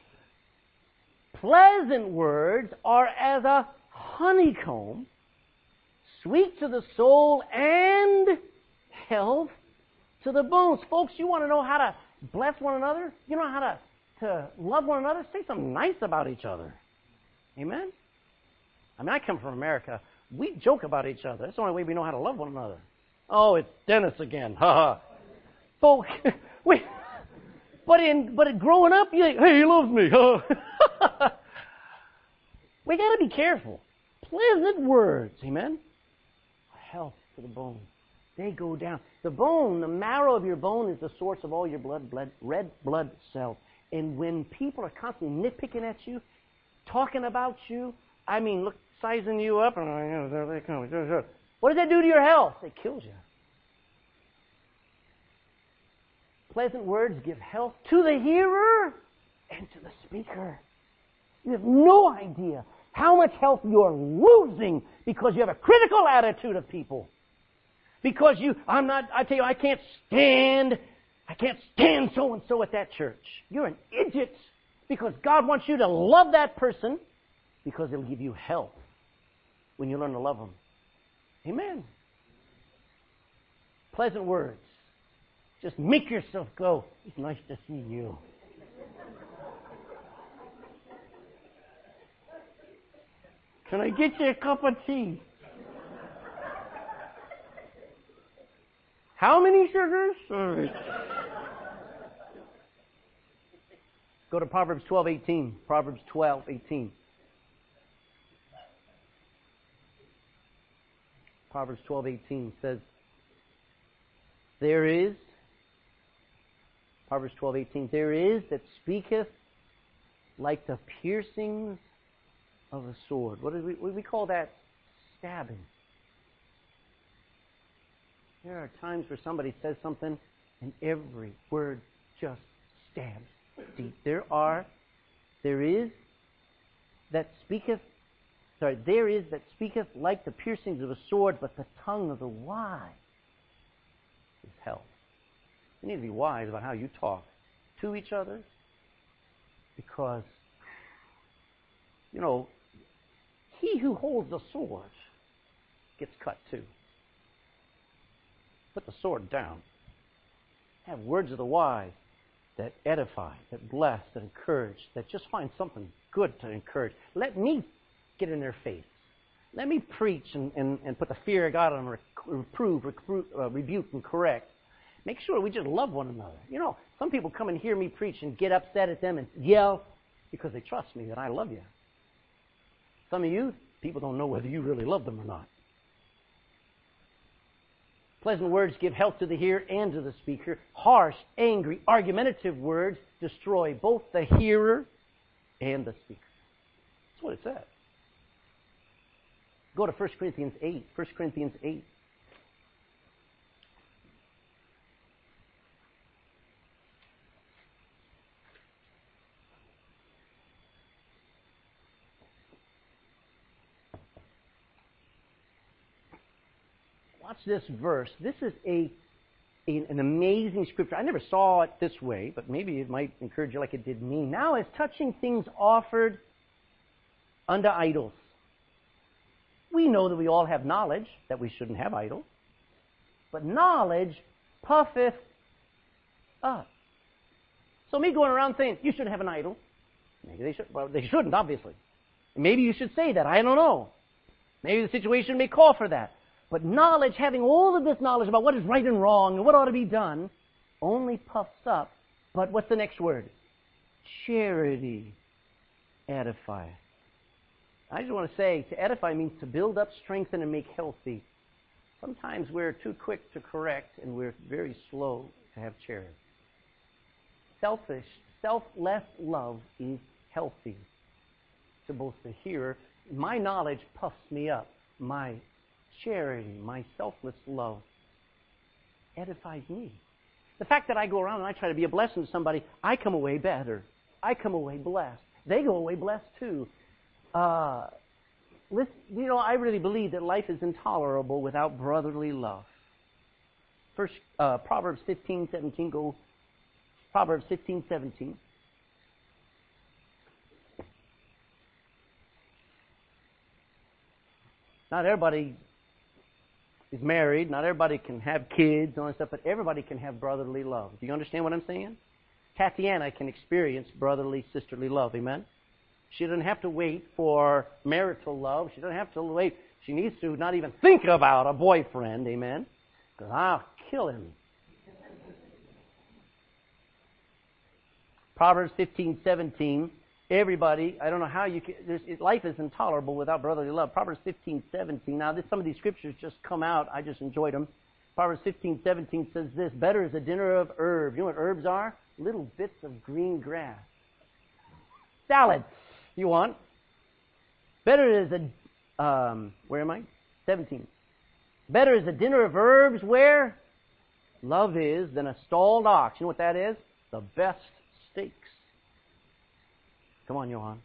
Pleasant words are as a honeycomb, sweet to the soul and health to the bones. Folks, you want to know how to bless one another? You know how to to love one another? Say something nice about each other. Amen? I mean, I come from America. We joke about each other. That's the only way we know how to love one another. Oh, it's Dennis again. Ha ha. Folks, we, but in but in growing up, you think, hey, he loves me. We got to be careful. Pleasant words, amen? Health to the bone. They go down. The bone, the marrow of your bone, is the source of all your blood, blood red blood cells. And when people are constantly nitpicking at you, talking about you, I mean, look, sizing you up, and what does that do to your health? It kills you. Pleasant words give health to the hearer and to the speaker. You have no idea how much health you're losing because you have a critical attitude of people. Because you, I'm not, I tell you, I can't stand I can't stand so-and-so at that church. You're an idiot because God wants you to love that person because it'll give you health when you learn to love them. Amen. Pleasant words. Just make yourself go, it's nice to see you. Can I get you a cup of tea? How many sugars? All right. Go to Proverbs twelve eighteen. Proverbs twelve eighteen. Proverbs twelve eighteen says, There is, Proverbs twelve eighteen, there is that speaketh like the piercings of a sword. What do we, what do we call that? Stabbing. There are times where somebody says something and every word just stabs deep. There are, there is that speaketh sorry, there is that speaketh like the piercings of a sword, but the tongue of the wise is health. You need to be wise about how you talk to each other, because, you know, he who holds the sword gets cut too. Put the sword down. Have words of the wise that edify, that bless, that encourage, that just find something good to encourage. Let me get in their face. Let me preach and, and, and put the fear of God on them, reprove, reprove uh, rebuke, and correct. Make sure we just love one another. You know, some people come and hear me preach and get upset at them and yell because they trust me that I love you. Some of you, people don't know whether you really love them or not. Pleasant words give health to the hearer and to the speaker. Harsh, angry, argumentative words destroy both the hearer and the speaker. That's what it says. Go to First Corinthians eight. First Corinthians eight. Watch this verse. This is a, a an amazing scripture. I never saw it this way, but maybe it might encourage you like it did me. Now, as touching things offered unto idols. We know that we all have knowledge that we shouldn't have idols. But knowledge puffeth up. So me going around saying, you shouldn't have an idol. Maybe they should. Well, they shouldn't, obviously. Maybe you should say that. I don't know. Maybe the situation may call for that. But knowledge, having all of this knowledge about what is right and wrong and what ought to be done, only puffs up. But what's the next word? Charity edifieth. I just want to say, to edify means to build up, strengthen, and make healthy. Sometimes we're too quick to correct, and we're very slow to have charity. Selfish, selfless love is healthy to both the hearer. My knowledge puffs me up. My charity, my selfless love edifies me. The fact that I go around and I try to be a blessing to somebody, I come away better. I come away blessed. They go away blessed too. Uh, listen, you know, I really believe that life is intolerable without brotherly love. First, uh, Proverbs fifteen seventeen. Go, Proverbs fifteen seventeen. Not everybody is married. Not everybody can have kids and all that stuff, but everybody can have brotherly love. Do you understand what I'm saying? Tatiana can experience brotherly, sisterly love. Amen? She doesn't have to wait for marital love. She doesn't have to wait. She needs to not even think about a boyfriend. Amen? Because I'll kill him. Proverbs fifteen seventeen. Everybody, I don't know how you can, life is intolerable without brotherly love. Proverbs fifteen seventeen. Now, this, some of these scriptures just come out. I just enjoyed them. Proverbs fifteen seventeen says this: better is a dinner of herbs. You know what herbs are? Little bits of green grass. Salad, you want? Better is a, um, where am I? seventeen. Better is a dinner of herbs where love is than a stalled ox. You know what that is? The best steaks. Come on, Johan.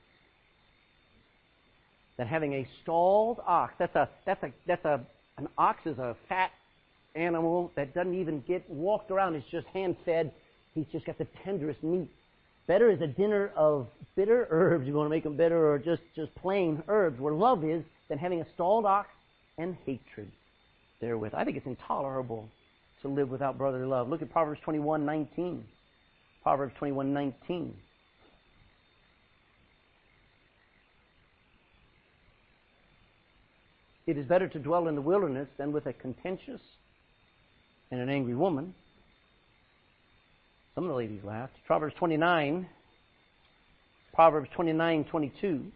Than having a stalled ox. That's a that's a that's a an ox is a fat animal that doesn't even get walked around. It's just hand fed. He's just got the tenderest meat. Better is a dinner of bitter herbs. You want to make them bitter, or just just plain herbs, where love is, than having a stalled ox and hatred therewith. I think it's intolerable to live without brotherly love. Look at Proverbs twenty-one nineteen. Proverbs twenty-one nineteen. It is better to dwell in the wilderness than with a contentious and an angry woman. Some of the ladies laughed. Proverbs twenty-nine. Proverbs twenty-nine twenty-two.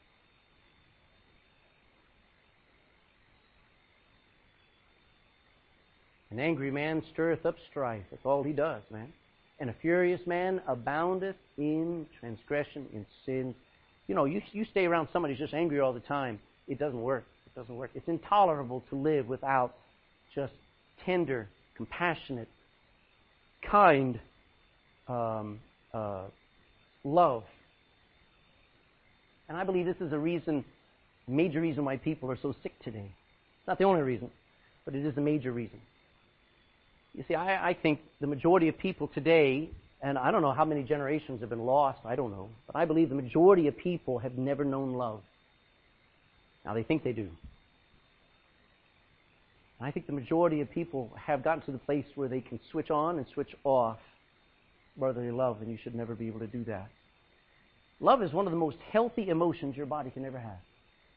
An angry man stirreth up strife. That's all he does, man. And a furious man aboundeth in transgression, in sin. You know, you, you stay around somebody who's just angry all the time. It doesn't work. It doesn't work. It's intolerable to live without just tender, compassionate, kind um, uh, love. And I believe this is a reason Major reason why people are so sick today. It's not the only reason, but it is a major reason. You see, I, I think the majority of people today, and I don't know how many generations have been lost, I don't know, but I believe the majority of people have never known love. Now, they think they do. I think the majority of people have gotten to the place where they can switch on and switch off brotherly love, and you should never be able to do that. Love is one of the most healthy emotions your body can ever have.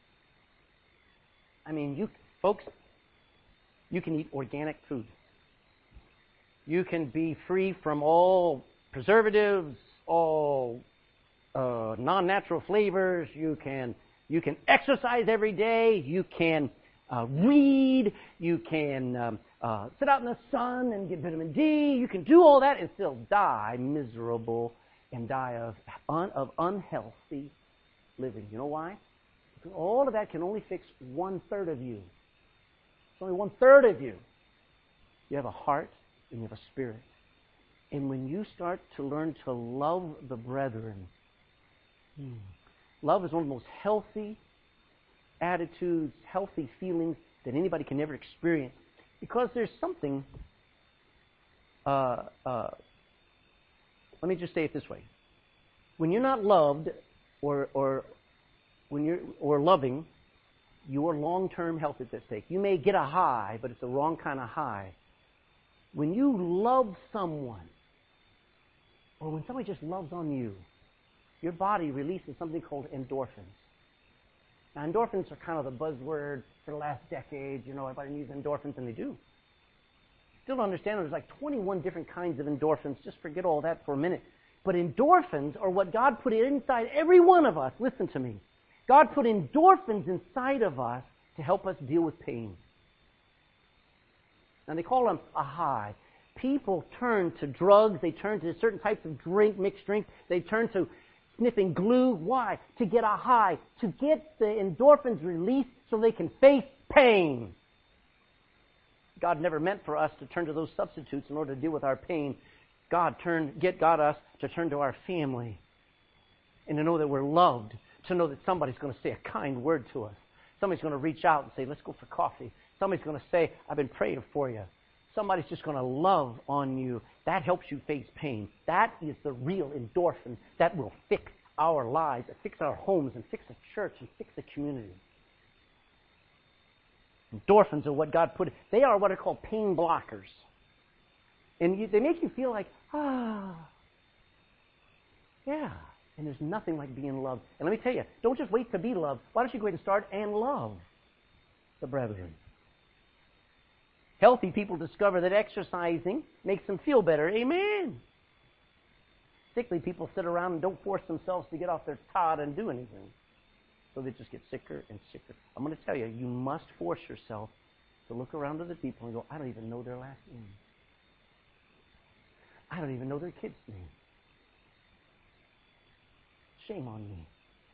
I mean, you folks, you can eat organic food. You can be free from all preservatives, all uh, non-natural flavors. You can you can exercise every day. You can uh, read. You can um, uh, sit out in the sun and get vitamin D. You can do all that and still die miserable and die of un, of unhealthy living. You know why? Because all of that can only fix one third of you. It's only one third of you. You have a heart and you have a spirit. And when you start to learn to love the brethren, hmm, love is one of the most healthy attitudes, healthy feelings that anybody can ever experience. Because there's something, uh, uh, let me just say it this way. When you're not loved or or when you're or loving, your long-term health is at stake. You may get a high, but it's the wrong kind of high. When you love someone, or when somebody just loves on you, your body releases something called endorphins. Now, endorphins are kind of the buzzword for the last decade. You know, everybody needs endorphins, and they do. Still don't understand there's like twenty-one different kinds of endorphins. Just forget all that for a minute. But endorphins are what God put inside every one of us. Listen to me. God put endorphins inside of us to help us deal with pain. Now, they call them a high. People turn to drugs. They turn to certain types of drink, mixed drink. They turn to sniffing glue. Why? To get a high. To get the endorphins released so they can face pain. God never meant for us to turn to those substitutes in order to deal with our pain. God turned, get got us to turn to our family and to know that we're loved, to know that somebody's going to say a kind word to us. Somebody's going to reach out and say, let's go for coffee. Somebody's going to say, I've been praying for you. Somebody's just going to love on you. That helps you face pain. That is the real endorphin that will fix our lives, fix our homes, and fix the church, and fix the community. Endorphins are what God put. They are what are called pain blockers. And you, they make you feel like, ah, yeah. And there's nothing like being loved. And let me tell you, don't just wait to be loved. Why don't you go ahead and start and love the brethren? Healthy people discover that exercising makes them feel better. Amen. Sickly people sit around and don't force themselves to get off their cot and do anything. So they just get sicker and sicker. I'm going to tell you, you must force yourself to look around to the people and go, I don't even know their last name. I don't even know their kid's name. Shame on me.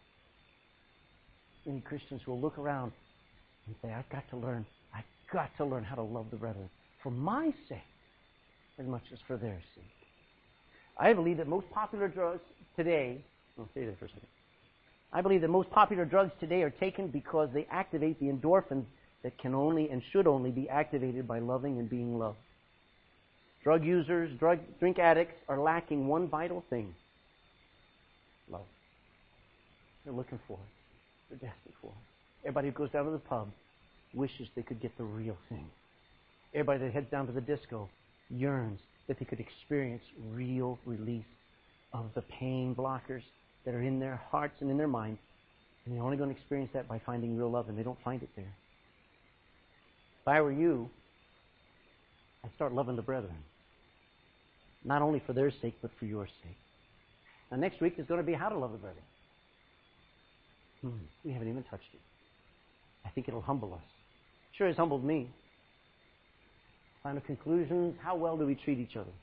Many Christians will look around and say, I've got to learn, I've got to learn how to love the brethren for my sake as much as for their sake. I believe that most popular drugs today, I'll stay there for a second. I believe that most popular drugs today are taken because they activate the endorphins that can only and should only be activated by loving and being loved. Drug users, drug drink addicts are lacking one vital thing. Love. They're looking for it. They're desperate for it. Everybody who goes down to the pub wishes they could get the real thing. Everybody that heads down to the disco yearns that they could experience real release of the pain blockers that are in their hearts and in their minds. And they're only going to experience that by finding real love, and they don't find it there. If I were you, I'd start loving the brethren. Not only for their sake, but for your sake. Now, next week is going to be how to love the brethren. Hmm, we haven't even touched it. I think it'll humble us. Sure has humbled me. Final conclusions, how well do we treat each other?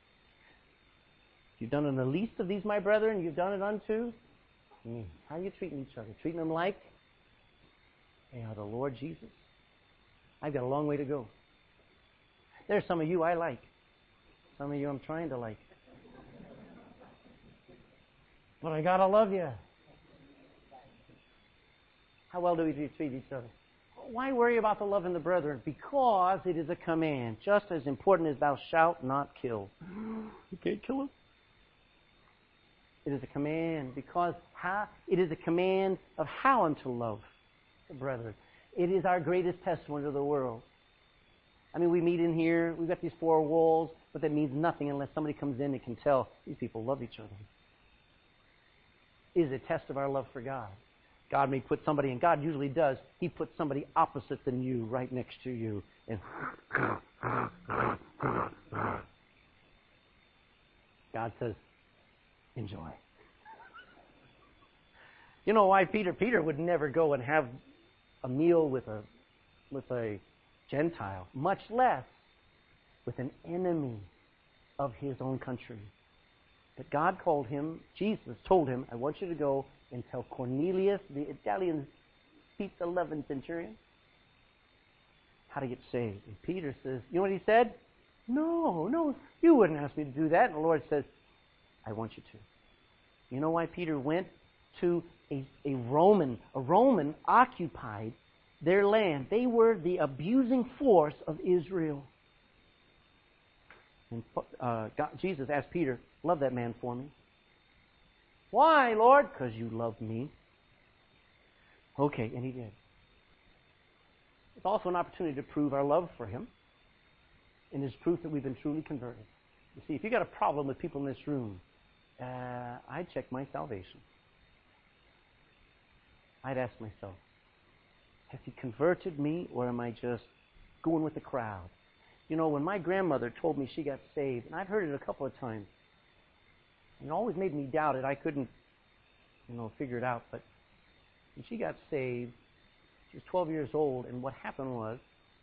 If you've done it in the least of these, my brethren, you've done it unto. Hmm, how are you treating each other? Treating them like they are the Lord Jesus? I've got a long way to go. There's some of you I like. Some of you I'm trying to like. But I gotta love you. How well do we treat each other? Why worry about the love in the brethren? Because it is a command, just as important as thou shalt not kill. You can't kill him. It is a command because how, it is a command of how I'm to love the brethren. It is our greatest testimony to the world. I mean, we meet in here, we've got these four walls, but that means nothing unless somebody comes in and can tell these people love each other. It is a test of our love for God. God may put somebody, and God usually does, He puts somebody opposite than you right next to you. And God says, enjoy. You know why Peter? Peter would never go and have a meal with a with a Gentile, much less with an enemy of his own country. But God called him, Jesus told him, I want you to go and tell Cornelius, the Italian pizza loving centurion, how to get saved. And Peter says, you know what he said? No, no, you wouldn't ask me to do that. And the Lord says, I want you to. You know why Peter went to a, a Roman, a Roman occupied their land. They were the abusing force of Israel. And uh, God, Jesus asked Peter, love that man for me. Why, Lord? Because you love me. Okay, and he did. It's also an opportunity to prove our love for him. And it's proof that we've been truly converted. You see, if you've got a problem with people in this room, uh, I'd check my salvation. I'd ask myself, has he converted me, or am I just going with the crowd? You know, when my grandmother told me she got saved, and I've heard it a couple of times, and it always made me doubt it. I couldn't, you know, figure it out. But when she got saved, she was twelve years old, and what happened was,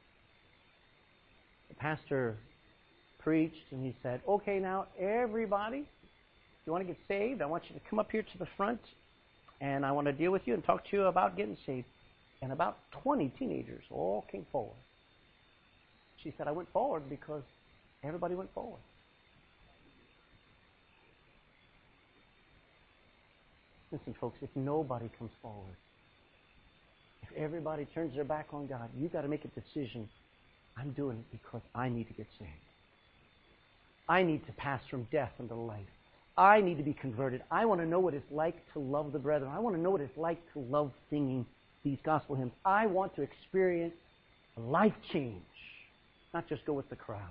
the pastor preached, and he said, okay, now, everybody, if you want to get saved, I want you to come up here to the front, and I want to deal with you and talk to you about getting saved. And about twenty teenagers all came forward. She said, I went forward because everybody went forward. Listen, folks, if nobody comes forward, if everybody turns their back on God, you've got to make a decision. I'm doing it because I need to get saved. I need to pass from death into life. I need to be converted. I want to know what it's like to love the brethren. I want to know what it's like to love singing these gospel hymns. I want to experience a life change, not just go with the crowd.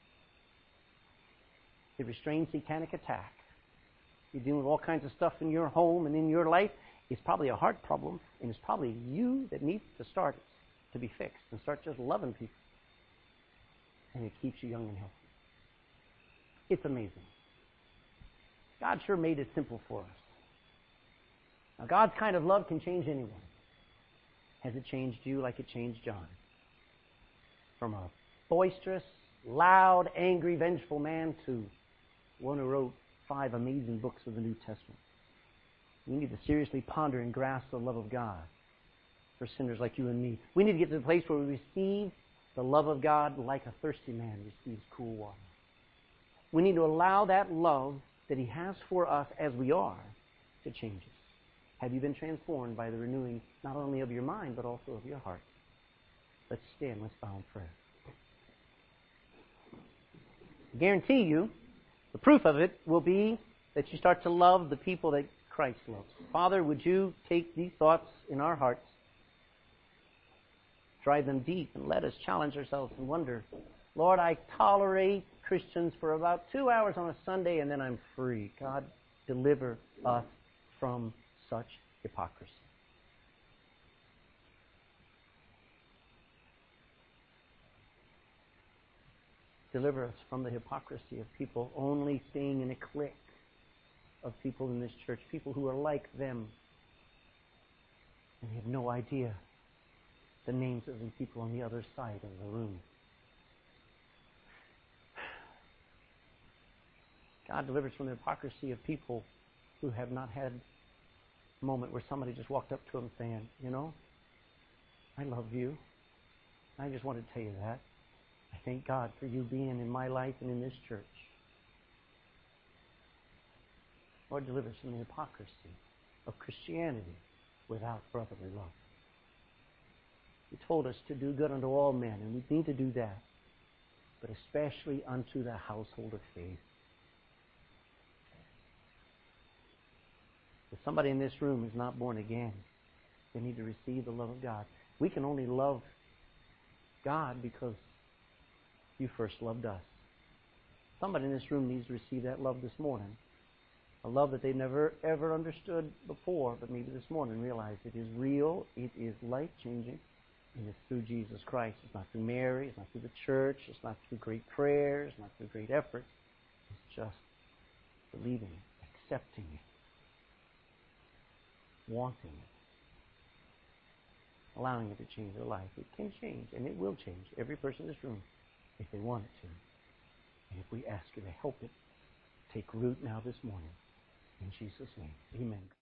It restrains satanic attack. You're dealing with all kinds of stuff in your home and in your life. It's probably a heart problem, and it's probably you that needs to start to be fixed and start just loving people. And it keeps you young and healthy. It's amazing. God sure made it simple for us. Now, God's kind of love can change anyone. Has it changed you like it changed John? From a boisterous, loud, angry, vengeful man to one who wrote five amazing books of the New Testament. We need to seriously ponder and grasp the love of God for sinners like you and me. We need to get to the place where we receive the love of God like a thirsty man receives cool water. We need to allow that love that He has for us as we are to change us. Have you been transformed by the renewing not only of your mind, but also of your heart? Let's stand, let's bow in prayer. I guarantee you, the proof of it will be that you start to love the people that Christ loves. Father, would you take these thoughts in our hearts, drive them deep, and let us challenge ourselves and wonder, Lord, I tolerate Christians for about two hours on a Sunday, and then I'm free. God, deliver us from such hypocrisy. Deliver us from the hypocrisy of people only staying in a clique of people in this church, people who are like them, and you have no idea the names of the people on the other side of the room. God delivers from the hypocrisy of people who have not had a moment where somebody just walked up to them saying, you know, I love you. I just wanted to tell you that. I thank God for you being in my life and in this church. Lord, deliver us from the hypocrisy of Christianity without brotherly love. You told us to do good unto all men, and we need to do that, but especially unto the household of faith. If somebody in this room is not born again, they need to receive the love of God. We can only love God because you first loved us. Somebody in this room needs to receive that love this morning. A love that they've never, ever understood before, but maybe this morning realize it is real, it is life-changing, and it's through Jesus Christ. It's not through Mary, it's not through the church, it's not through great prayers, it's not through great efforts. It's just believing it, accepting it, wanting it, allowing it to change their life. It can change, and it will change every person in this room if they want it to. And if we ask you to help it take root now this morning. In Jesus' name, amen.